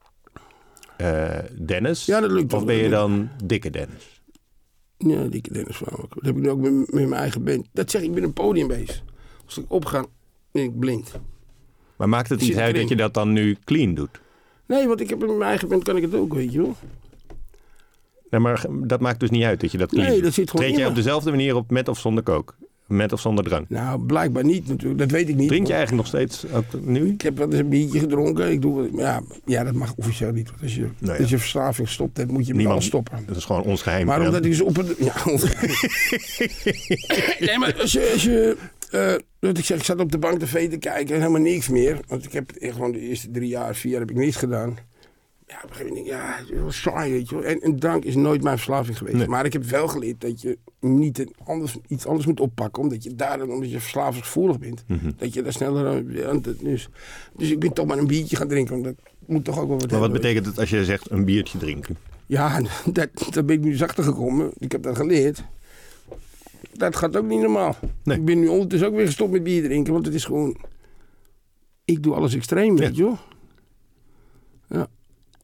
uh, Dennis? Ja, dat lukt Of ben je dan Dikke Dennis? Ja, Dikke Dennis voornamelijk. Dat heb ik nu ook met, met mijn eigen band. Dat zeg ik, ik ben een podiumbeest. Als ik opga, ben ik blind. Maar maakt het niet uit dat je dat dan nu clean doet? Nee, want ik heb met mijn eigen band kan ik het ook, weet je wel. Nee, maar dat maakt dus niet uit dat je dat clean nee, doet. Dat zit gewoon Treed je op dezelfde manier op met of zonder kook? Met of zonder drank? Nou, blijkbaar niet natuurlijk. Dat weet ik niet. Drink je eigenlijk nog steeds ook nu? Ik heb wel eens een biertje gedronken. Ik doe, ja, ja, dat mag officieel niet. Want als je, nee, als je verslaving stopt, dan moet je met alles stoppen. Dat is gewoon ons geheim. Maar omdat ik dus op een... Ja, nee, maar als je... Als je uh, dat ik zeg, ik zat op de bank tv te kijken en helemaal niks meer. Want ik heb gewoon de eerste drie jaar, vier jaar heb ik niets gedaan. Ja, op een gegeven moment, ja, het is wel saai, weet je wel. En, en drank is nooit mijn verslaving geweest. Nee. Maar ik heb wel geleerd dat je niet een anders, iets anders moet oppakken. Omdat je daar, omdat je verslavingsgevoelig bent. Mm-hmm. Dat je daar sneller... Ja, dus, dus ik ben toch maar een biertje gaan drinken. Want dat moet toch ook wel wat Maar hebben, wat betekent het als je zegt een biertje drinken? Ja, dat, dat ben ik nu eens achter gekomen. Ik heb dat geleerd. Dat gaat ook niet normaal. Nee. Ik ben nu ondertussen ook weer gestopt met bier drinken. Want het is gewoon... Ik doe alles extreem, weet ja. je wel. Ja.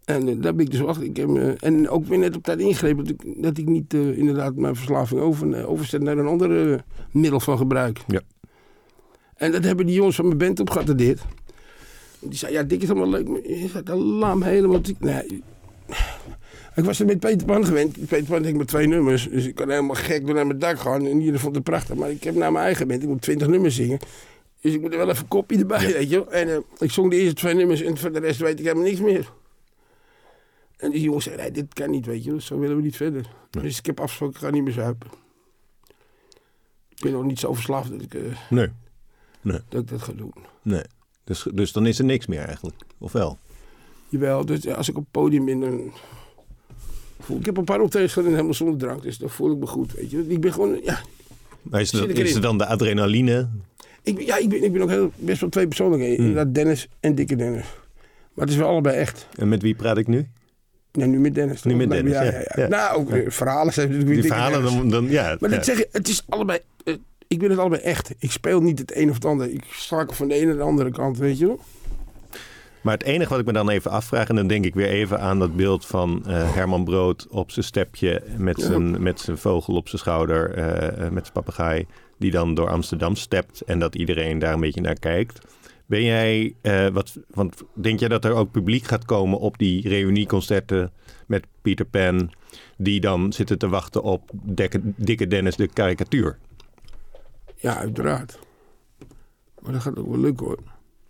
En uh, daar ben ik dus wacht. Ik heb, uh, en ook weer net op tijd ingegrepen dat ik, dat ik niet uh, inderdaad mijn verslaving over, uh, overzet naar een ander uh, middel van gebruik. Ja. En dat hebben die jongens van mijn band op geattendeerd. Die zei, ja, dik is allemaal leuk, maar je gaat alarm helemaal... Nee. Ik was er met Peter Pan gewend. Peter Pan heeft maar twee nummers. Dus ik kan helemaal gek door naar mijn dak gaan. En iedereen vond het prachtig. Maar ik heb naar mijn eigen band. Ik moet twintig nummers zingen. Dus ik moet er wel even een kopje erbij, ja. weet je wel. En uh, ik zong de eerste twee nummers. En voor de rest weet ik helemaal niks meer. En die jongens zeiden, nee, dit kan niet, weet je wel. Zo willen we niet verder. Nee. Dus ik heb afgesproken, ik ga niet meer zuipen. Ik ben nog niet zo verslaafd dat ik, uh, nee. Nee. dat, ik dat ga doen. Nee. Dus, dus dan is er niks meer eigenlijk, of wel? Jawel, dus als ik op het podium ben, dan voel ik heb een paar optredens gedaan helemaal zonder drank, dus dan voel ik me goed, weet je. Ik ben gewoon, ja. Maar is, het, is er dan de adrenaline? Ik, ja, ik ben, ik ben ook heel, best wel twee persoonlijkheden. Hmm. Inderdaad, Dennis en Dikke Dennis. Maar het is wel allebei echt. En met wie praat ik nu? Ja, nu met Dennis. Nu met Dennis, ja. ja, ja, ja. ja. Nou, ook ja. verhalen zijn natuurlijk weer Die verhalen dan, dan, ja. Maar ja. dat zeg je, het is allebei, uh, ik ben het allebei echt. Ik speel niet het een of het ander. Ik schakel van de ene naar de andere kant, weet je wel. Maar het enige wat ik me dan even afvraag... en dan denk ik weer even aan dat beeld van uh, Herman Brood op zijn stepje... met zijn, ja. met zijn vogel op zijn schouder, uh, met zijn papegaai... die dan door Amsterdam stept en dat iedereen daar een beetje naar kijkt. Ben jij, uh, wat, want denk jij dat er ook publiek gaat komen op die reunieconcerten met Peter Pan... die dan zitten te wachten op Dikke, Dikke Dennis de karikatuur? Ja, uiteraard. Maar dat gaat ook wel lukken, hoor.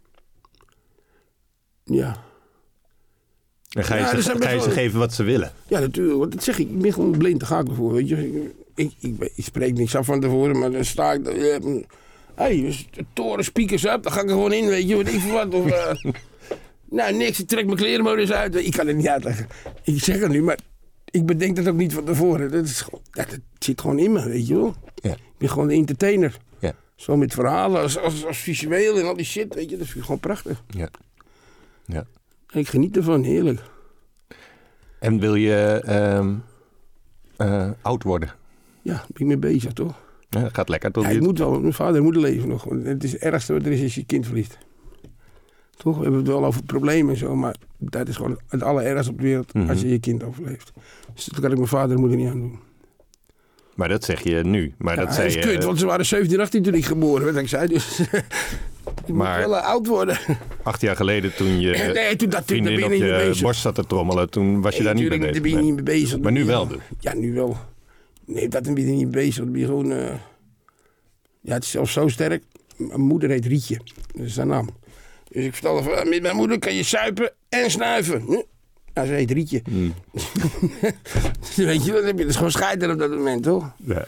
Ja. En ga je, ja, ze, ga je ze geven wat ze willen? Ja, natuurlijk. Want dat zeg ik. Ik ben gewoon blind, daar ga ik ervoor. Weet je. Ik, ik, ik, ik spreek niks af van tevoren, maar dan sta ik... Hé, hey, dus de toren speakers up, dan ga ik er gewoon in, weet je. Wat ik verwacht. Of, uh, nou, niks. Ik trek mijn klerenmodus uit. Ik kan het niet uitleggen. Ik zeg het nu, maar ik bedenk dat ook niet van tevoren. Dat, is gewoon, dat, dat zit gewoon in me, weet je wel. Ja. Ik ben gewoon een entertainer. Ja. Zo met verhalen, als, als, als visueel en al die shit, weet je. Dat vind ik gewoon prachtig. Ja. Ja. Ik geniet ervan, heerlijk. En wil je uh, uh, oud worden? Ja, ben ik mee bezig, toch? Ja, het gaat lekker tot ja, ik moet wel, mijn vader moet leven nog. Het is het ergste wat er is als je kind verliest. Toch? We hebben het wel over problemen en zo, maar dat is gewoon het allerergste op de wereld mm-hmm. als je je kind overleeft. Dus dat kan ik mijn vader en moeder niet aan doen. Maar dat zeg je nu. Maar ja, dat zei is je... kut, want ze waren zeventien, achttien toen ik geboren werd, ik zei. Dus ik maar moet wel uh, oud worden. Acht jaar geleden toen je nee, toen dat, vriendin toen, op je borst zat te trommelen, toen was je nee, daar niet mee bezig. Daar ben je niet mee bezig. Maar nu wel dus? Ja, nu wel. Nee, dat ben je niet mee bezig. Dan ben je gewoon... Uh, ja, het is zelfs zo sterk. Mijn moeder heet Rietje. Dat is haar naam. Dus ik vertelde van, met mijn moeder kan je suipen en snuiven. Hm? Nou, ze heet Rietje. Mm. Weet je, dan heb je dus gewoon scheiden op dat moment, toch? Ja.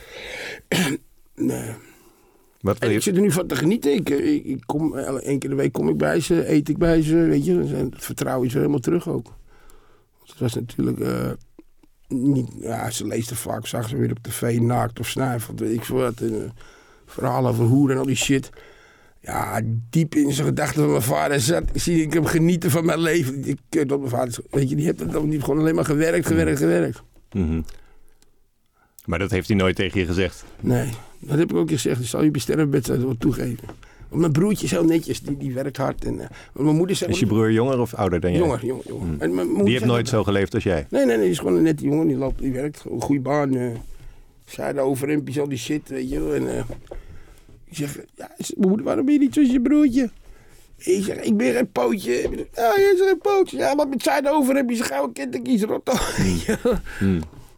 Nee. Wat wil je... Ik zit er nu van te genieten. Ik, ik, ik kom, één keer de week kom ik bij ze, eet ik bij ze, weet je. Het vertrouwen is er helemaal terug ook. Want het was natuurlijk uh, niet... Ja, ze leesde vaak, zag ze weer op tv naakt of snuiven, weet ik veel wat. En, uh, verhalen over hoeren en al die shit. Ja, diep in zijn gedachten van mijn vader zat. Ik zie ik hem genieten van mijn leven. Ik, dat mijn vader, weet je, die heeft het niet gewoon alleen maar gewerkt, gewerkt, gewerkt. Mm-hmm. Maar dat heeft hij nooit tegen je gezegd? Nee, dat heb ik ook gezegd. Ik zal je bestervenbed wel toegeven. Want mijn broertje is heel netjes, die, die werkt hard. En, uh, mijn moeder zegt, is je broer jonger of ouder dan jij? Jonger, jonger, jonger. Mm. En mijn die heeft nooit zo geleefd als jij? Nee, nee, nee, die is gewoon een nette jongen. Die, loopt, die werkt, een goede baan. Uh, Zijde overrempjes, al die shit, weet je wel. En uh, ik zeg, ja, mijn moeder, waarom ben je niet zoals je broertje? Ik zeg, ik ben geen pootje. Ja, je is geen pootje. Ja, maar met zijde overrempjes, een gouden kinderkies, rotto. mm.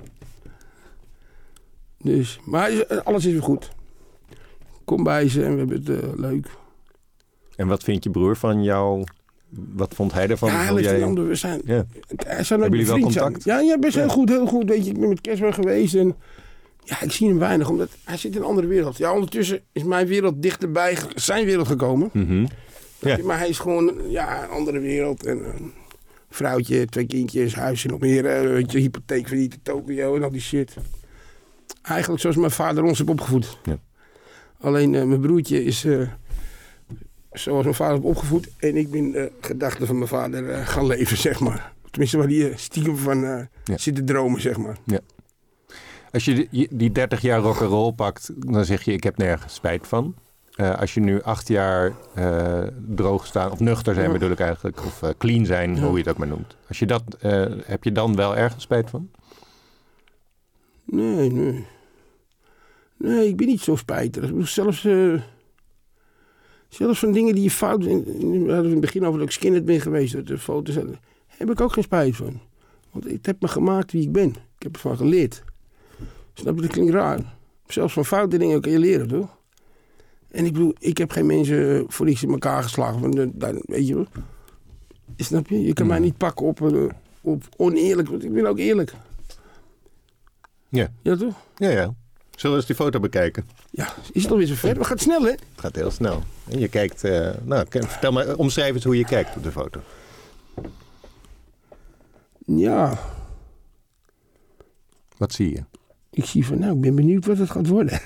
Dus, maar alles is weer goed. Kom bij ze en we hebben het uh, leuk. En wat vindt je broer van jou? Wat vond hij ervan? Ja, hij heeft een ander. We zijn, ja. Hij zijn hebben jullie wel contact? Zijn. Ja, ja, best heel ja. goed, heel goed. Weet je, ik ben met Kerstman geweest en ja, ik zie hem weinig, omdat hij zit in een andere wereld. Ja, ondertussen is mijn wereld dichterbij zijn wereld gekomen. Mm-hmm. Ja. Maar hij is gewoon, ja, een andere wereld. En een vrouwtje, twee kindjes, huis in Almere, weet je, hypotheek verdienen, Tokio en al die shit. Eigenlijk zoals mijn vader ons heeft opgevoed. Ja. Alleen uh, mijn broertje is uh, zoals mijn vader heeft opgevoed. En ik ben de uh, gedachten van mijn vader uh, gaan leven, zeg maar. Tenminste, waar die uh, stiekem van uh, ja. zit te dromen, zeg maar. Ja. Als je die, die dertig jaar rock'n'roll pakt, dan zeg je, ik heb nergens spijt van. Uh, als je nu acht jaar uh, droog staan, of nuchter zijn ja. bedoel ik eigenlijk, of uh, clean zijn, ja. hoe je het ook maar noemt. Als je dat, uh, heb je dan wel ergens spijt van? Nee, nee. Nee, ik ben niet zo spijtig. Zelfs, uh, zelfs van dingen die je fout... We hadden in het begin over dat ik skinhead ben geweest, de foto's, daar heb ik ook geen spijt van. Want ik heb me gemaakt wie ik ben. Ik heb ervan geleerd. Snap je, dat klinkt raar. Zelfs van foute dingen kun je leren, toch? En ik bedoel, ik heb geen mensen voor iets in elkaar geslagen. Van, dan, weet je wel. Snap je? Je kan mm. mij niet pakken op, uh, op oneerlijk, want ik ben ook eerlijk. Ja. Ja, toch? Ja, ja. Zullen we eens die foto bekijken? Ja, is het alweer zo ver? Het gaat snel, hè? Het gaat heel snel. En je kijkt... Uh, nou, vertel maar, omschrijf eens hoe je kijkt op de foto. Ja. Wat zie je? Ik zie van, nou, ik ben benieuwd wat het gaat worden.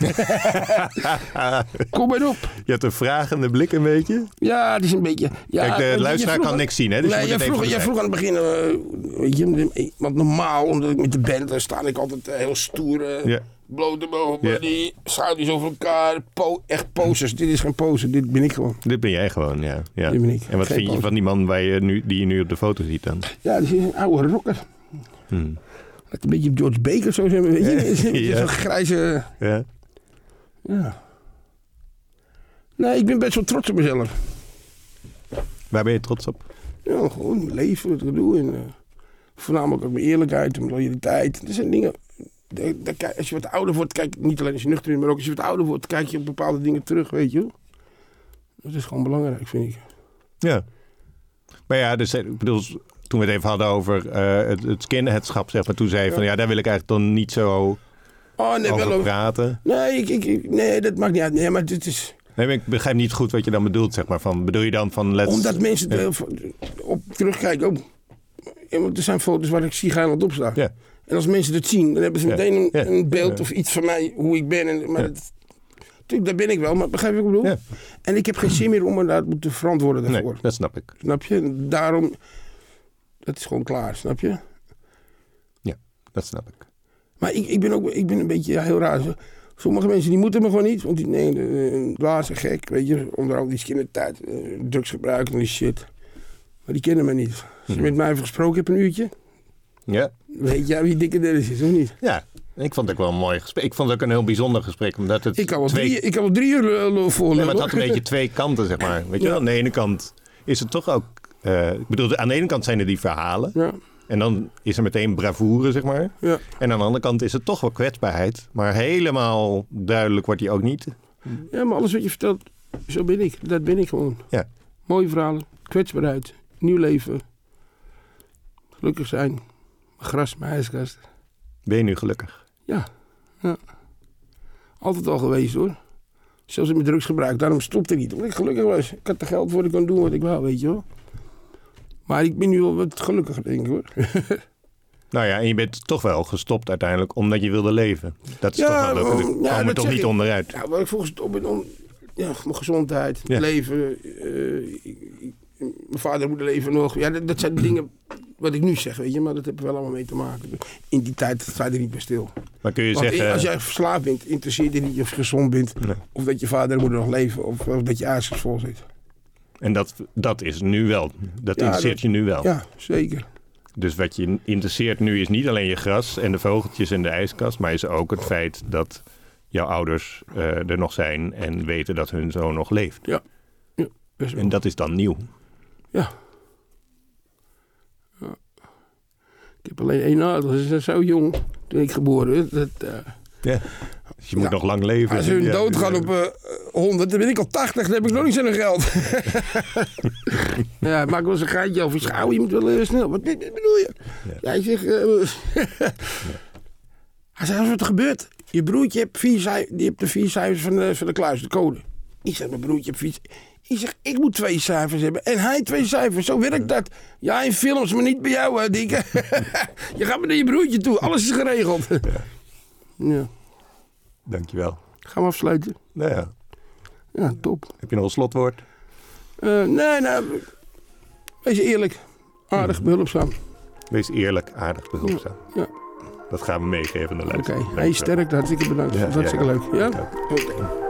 Kom maar op. Je hebt een vragende blik een beetje. Ja, het is een beetje... Ja, kijk, de luisteraar vroeg, kan niks zien, hè? Dus nee, je jij, vroeg, jij vroeg aan het begin... Uh, weet je, want normaal, omdat ik met de band... dan sta ik altijd uh, heel stoer... Uh, ja. blote boven, ja. die schouders over elkaar. Po- echt poses. Dit is geen pose, dit ben ik gewoon. Dit ben jij gewoon, ja. ja. Dit ben ik. En wat geen vind pose. je van die man waar je nu, die je nu op de foto ziet dan? Ja, die is een oude rocker. Hmm. Lijkt een beetje op George Baker, zo zijn we, weet je. Ja. Zo'n grijze... Ja. Ja. Nee, ik ben best wel trots op mezelf. Waar ben je trots op? Ja, gewoon mijn leven, wat ik doe. En, uh, voornamelijk ook mijn eerlijkheid en mijn loyaliteit. Dat zijn dingen... De, de, als je wat ouder wordt, kijk niet alleen als je nuchter bent, maar ook als je wat ouder wordt, kijk je op bepaalde dingen terug, weet je. Dat is gewoon belangrijk, vind ik. Ja. Maar ja, dus ik bedoel... Toen we het even hadden over uh, het, het skinheadschap, zeg maar. Toen zei je ja. van, ja, daar wil ik eigenlijk dan niet zo oh, nee, over wel, praten. Nee, ik, ik, nee, dat maakt niet uit. Nee, maar dit is... Nee, maar ik begrijp niet goed wat je dan bedoelt, zeg maar. Van, bedoel je dan van... Let's... Omdat mensen ja. er op terugkijken. Oh, ja, er zijn foto's waar ik Ziegeiland op sta. Ja. En als mensen dat zien, dan hebben ze meteen ja. een, ja. een beeld ja. of iets van mij, hoe ik ben. En, maar ja. dat, natuurlijk, daar ben ik wel, maar begrijp je wat ik bedoel? Ja. En ik heb geen zin meer om me daar te verantwoorden daarvoor. Nee, dat snap ik. Snap je? Daarom... Dat is gewoon klaar, snap je? Ja, dat snap ik. Maar ik, ik ben ook ik ben een beetje ja, heel raar. Sommige mensen die moeten me gewoon niet. Want die nee, een dwaas en gek, weet je. Onder al die kindertijd, uh, drugs gebruiken en die shit. Maar die kennen me niet. Als je hmm. met mij even gesproken hebt een uurtje. Ja. Weet jij wie dikke Dennis is, of niet? Ja, ik vond het ook wel een mooi gesprek. Ik vond het ook een heel bijzonder gesprek. Omdat het ik kan wel twee... drie, ik kan wel drie uur uh, voor. Nee, maar het had een beetje twee kanten, zeg maar. Weet je ja. wel? Aan de ene kant is het toch ook... Uh, ik bedoel, aan de ene kant zijn er die verhalen. Ja. En dan is er meteen bravoure, zeg maar. Ja. En aan de andere kant is het toch wel kwetsbaarheid. Maar helemaal duidelijk wordt die ook niet. Ja, maar alles wat je vertelt, zo ben ik. Dat ben ik gewoon. Ja. Mooie verhalen, kwetsbaarheid, nieuw leven. Gelukkig zijn. Mijn gras, mijn ijskast. Ben je nu gelukkig? Ja. ja. Altijd al geweest, hoor. Zelfs in mijn drugsgebruik. Daarom stopte ik niet. Omdat ik gelukkig was. Ik had er geld voor, ik kon doen wat ik wou, weet je wel. Maar ik ben nu wel wat gelukkiger, denk ik, hoor. Nou ja, en je bent toch wel gestopt uiteindelijk omdat je wilde leven. Dat is ja, toch wel leuk. Daar ja, komen we toch niet ik. onderuit. Ja, waar ik volgens op ben om... Ja, mijn gezondheid, ja. leven. Uh, ik, ik, mijn vader en moeder leven nog. Ja, dat, dat zijn de dingen wat ik nu zeg, weet je. Maar dat heeft er wel allemaal mee te maken. In die tijd sta je er niet bij stil. Maar kun je Want zeggen... als jij verslaafd bent, interesseert je niet of je gezond bent. Nee. Of dat je vader en moeder nog leven. Of, of dat je ijskast vol zit. En dat, dat is nu wel. Dat ja, interesseert dat, je nu wel. Ja, zeker. Dus wat je interesseert nu is niet alleen je gras en de vogeltjes en de ijskast, maar is ook het feit dat jouw ouders uh, er nog zijn en weten dat hun zoon nog leeft. Ja. ja best wel. En dat is dan nieuw. Ja. ja. Ik heb alleen één ouders. Ze zijn zo jong toen ik geboren werd. Dat, uh, ja. Dus je moet ja. nog lang leven. Als hun ja, doodgaan op uh, honderd, dan ben ik al tachtig, dan heb ik nog niet zo'n geld. ja, maak wel eens een geitje over. Schouw, je moet wel uh, snel. Wat, wat bedoel je? Ja, ja zeg. Uh, Hij zei, wat er gebeurt? Je broertje heeft, vier cijfers, die heeft de vier cijfers van de, van de kluis, de code. Ik zeg, mijn broertje heeft vier. Ik zeg, ik moet twee cijfers hebben. En hij twee cijfers. Zo werkt dat. Ja, in films, maar niet bij jou, hè, dikke. Je gaat maar naar je broertje toe. Alles is geregeld. ja. ja. Dankjewel. Gaan we afsluiten? Nou ja. Ja, top. Heb je nog een slotwoord? Uh, nee, nou. Wees eerlijk. Aardig, behulpzaam. Wees eerlijk, aardig, behulpzaam. Ja. ja. Dat gaan we meegeven aan de luisteraar. Oké, okay. Hey, sterk. Hartstikke bedankt. Ja, hartstikke ja, leuk. Ja? ja. Oké. Okay.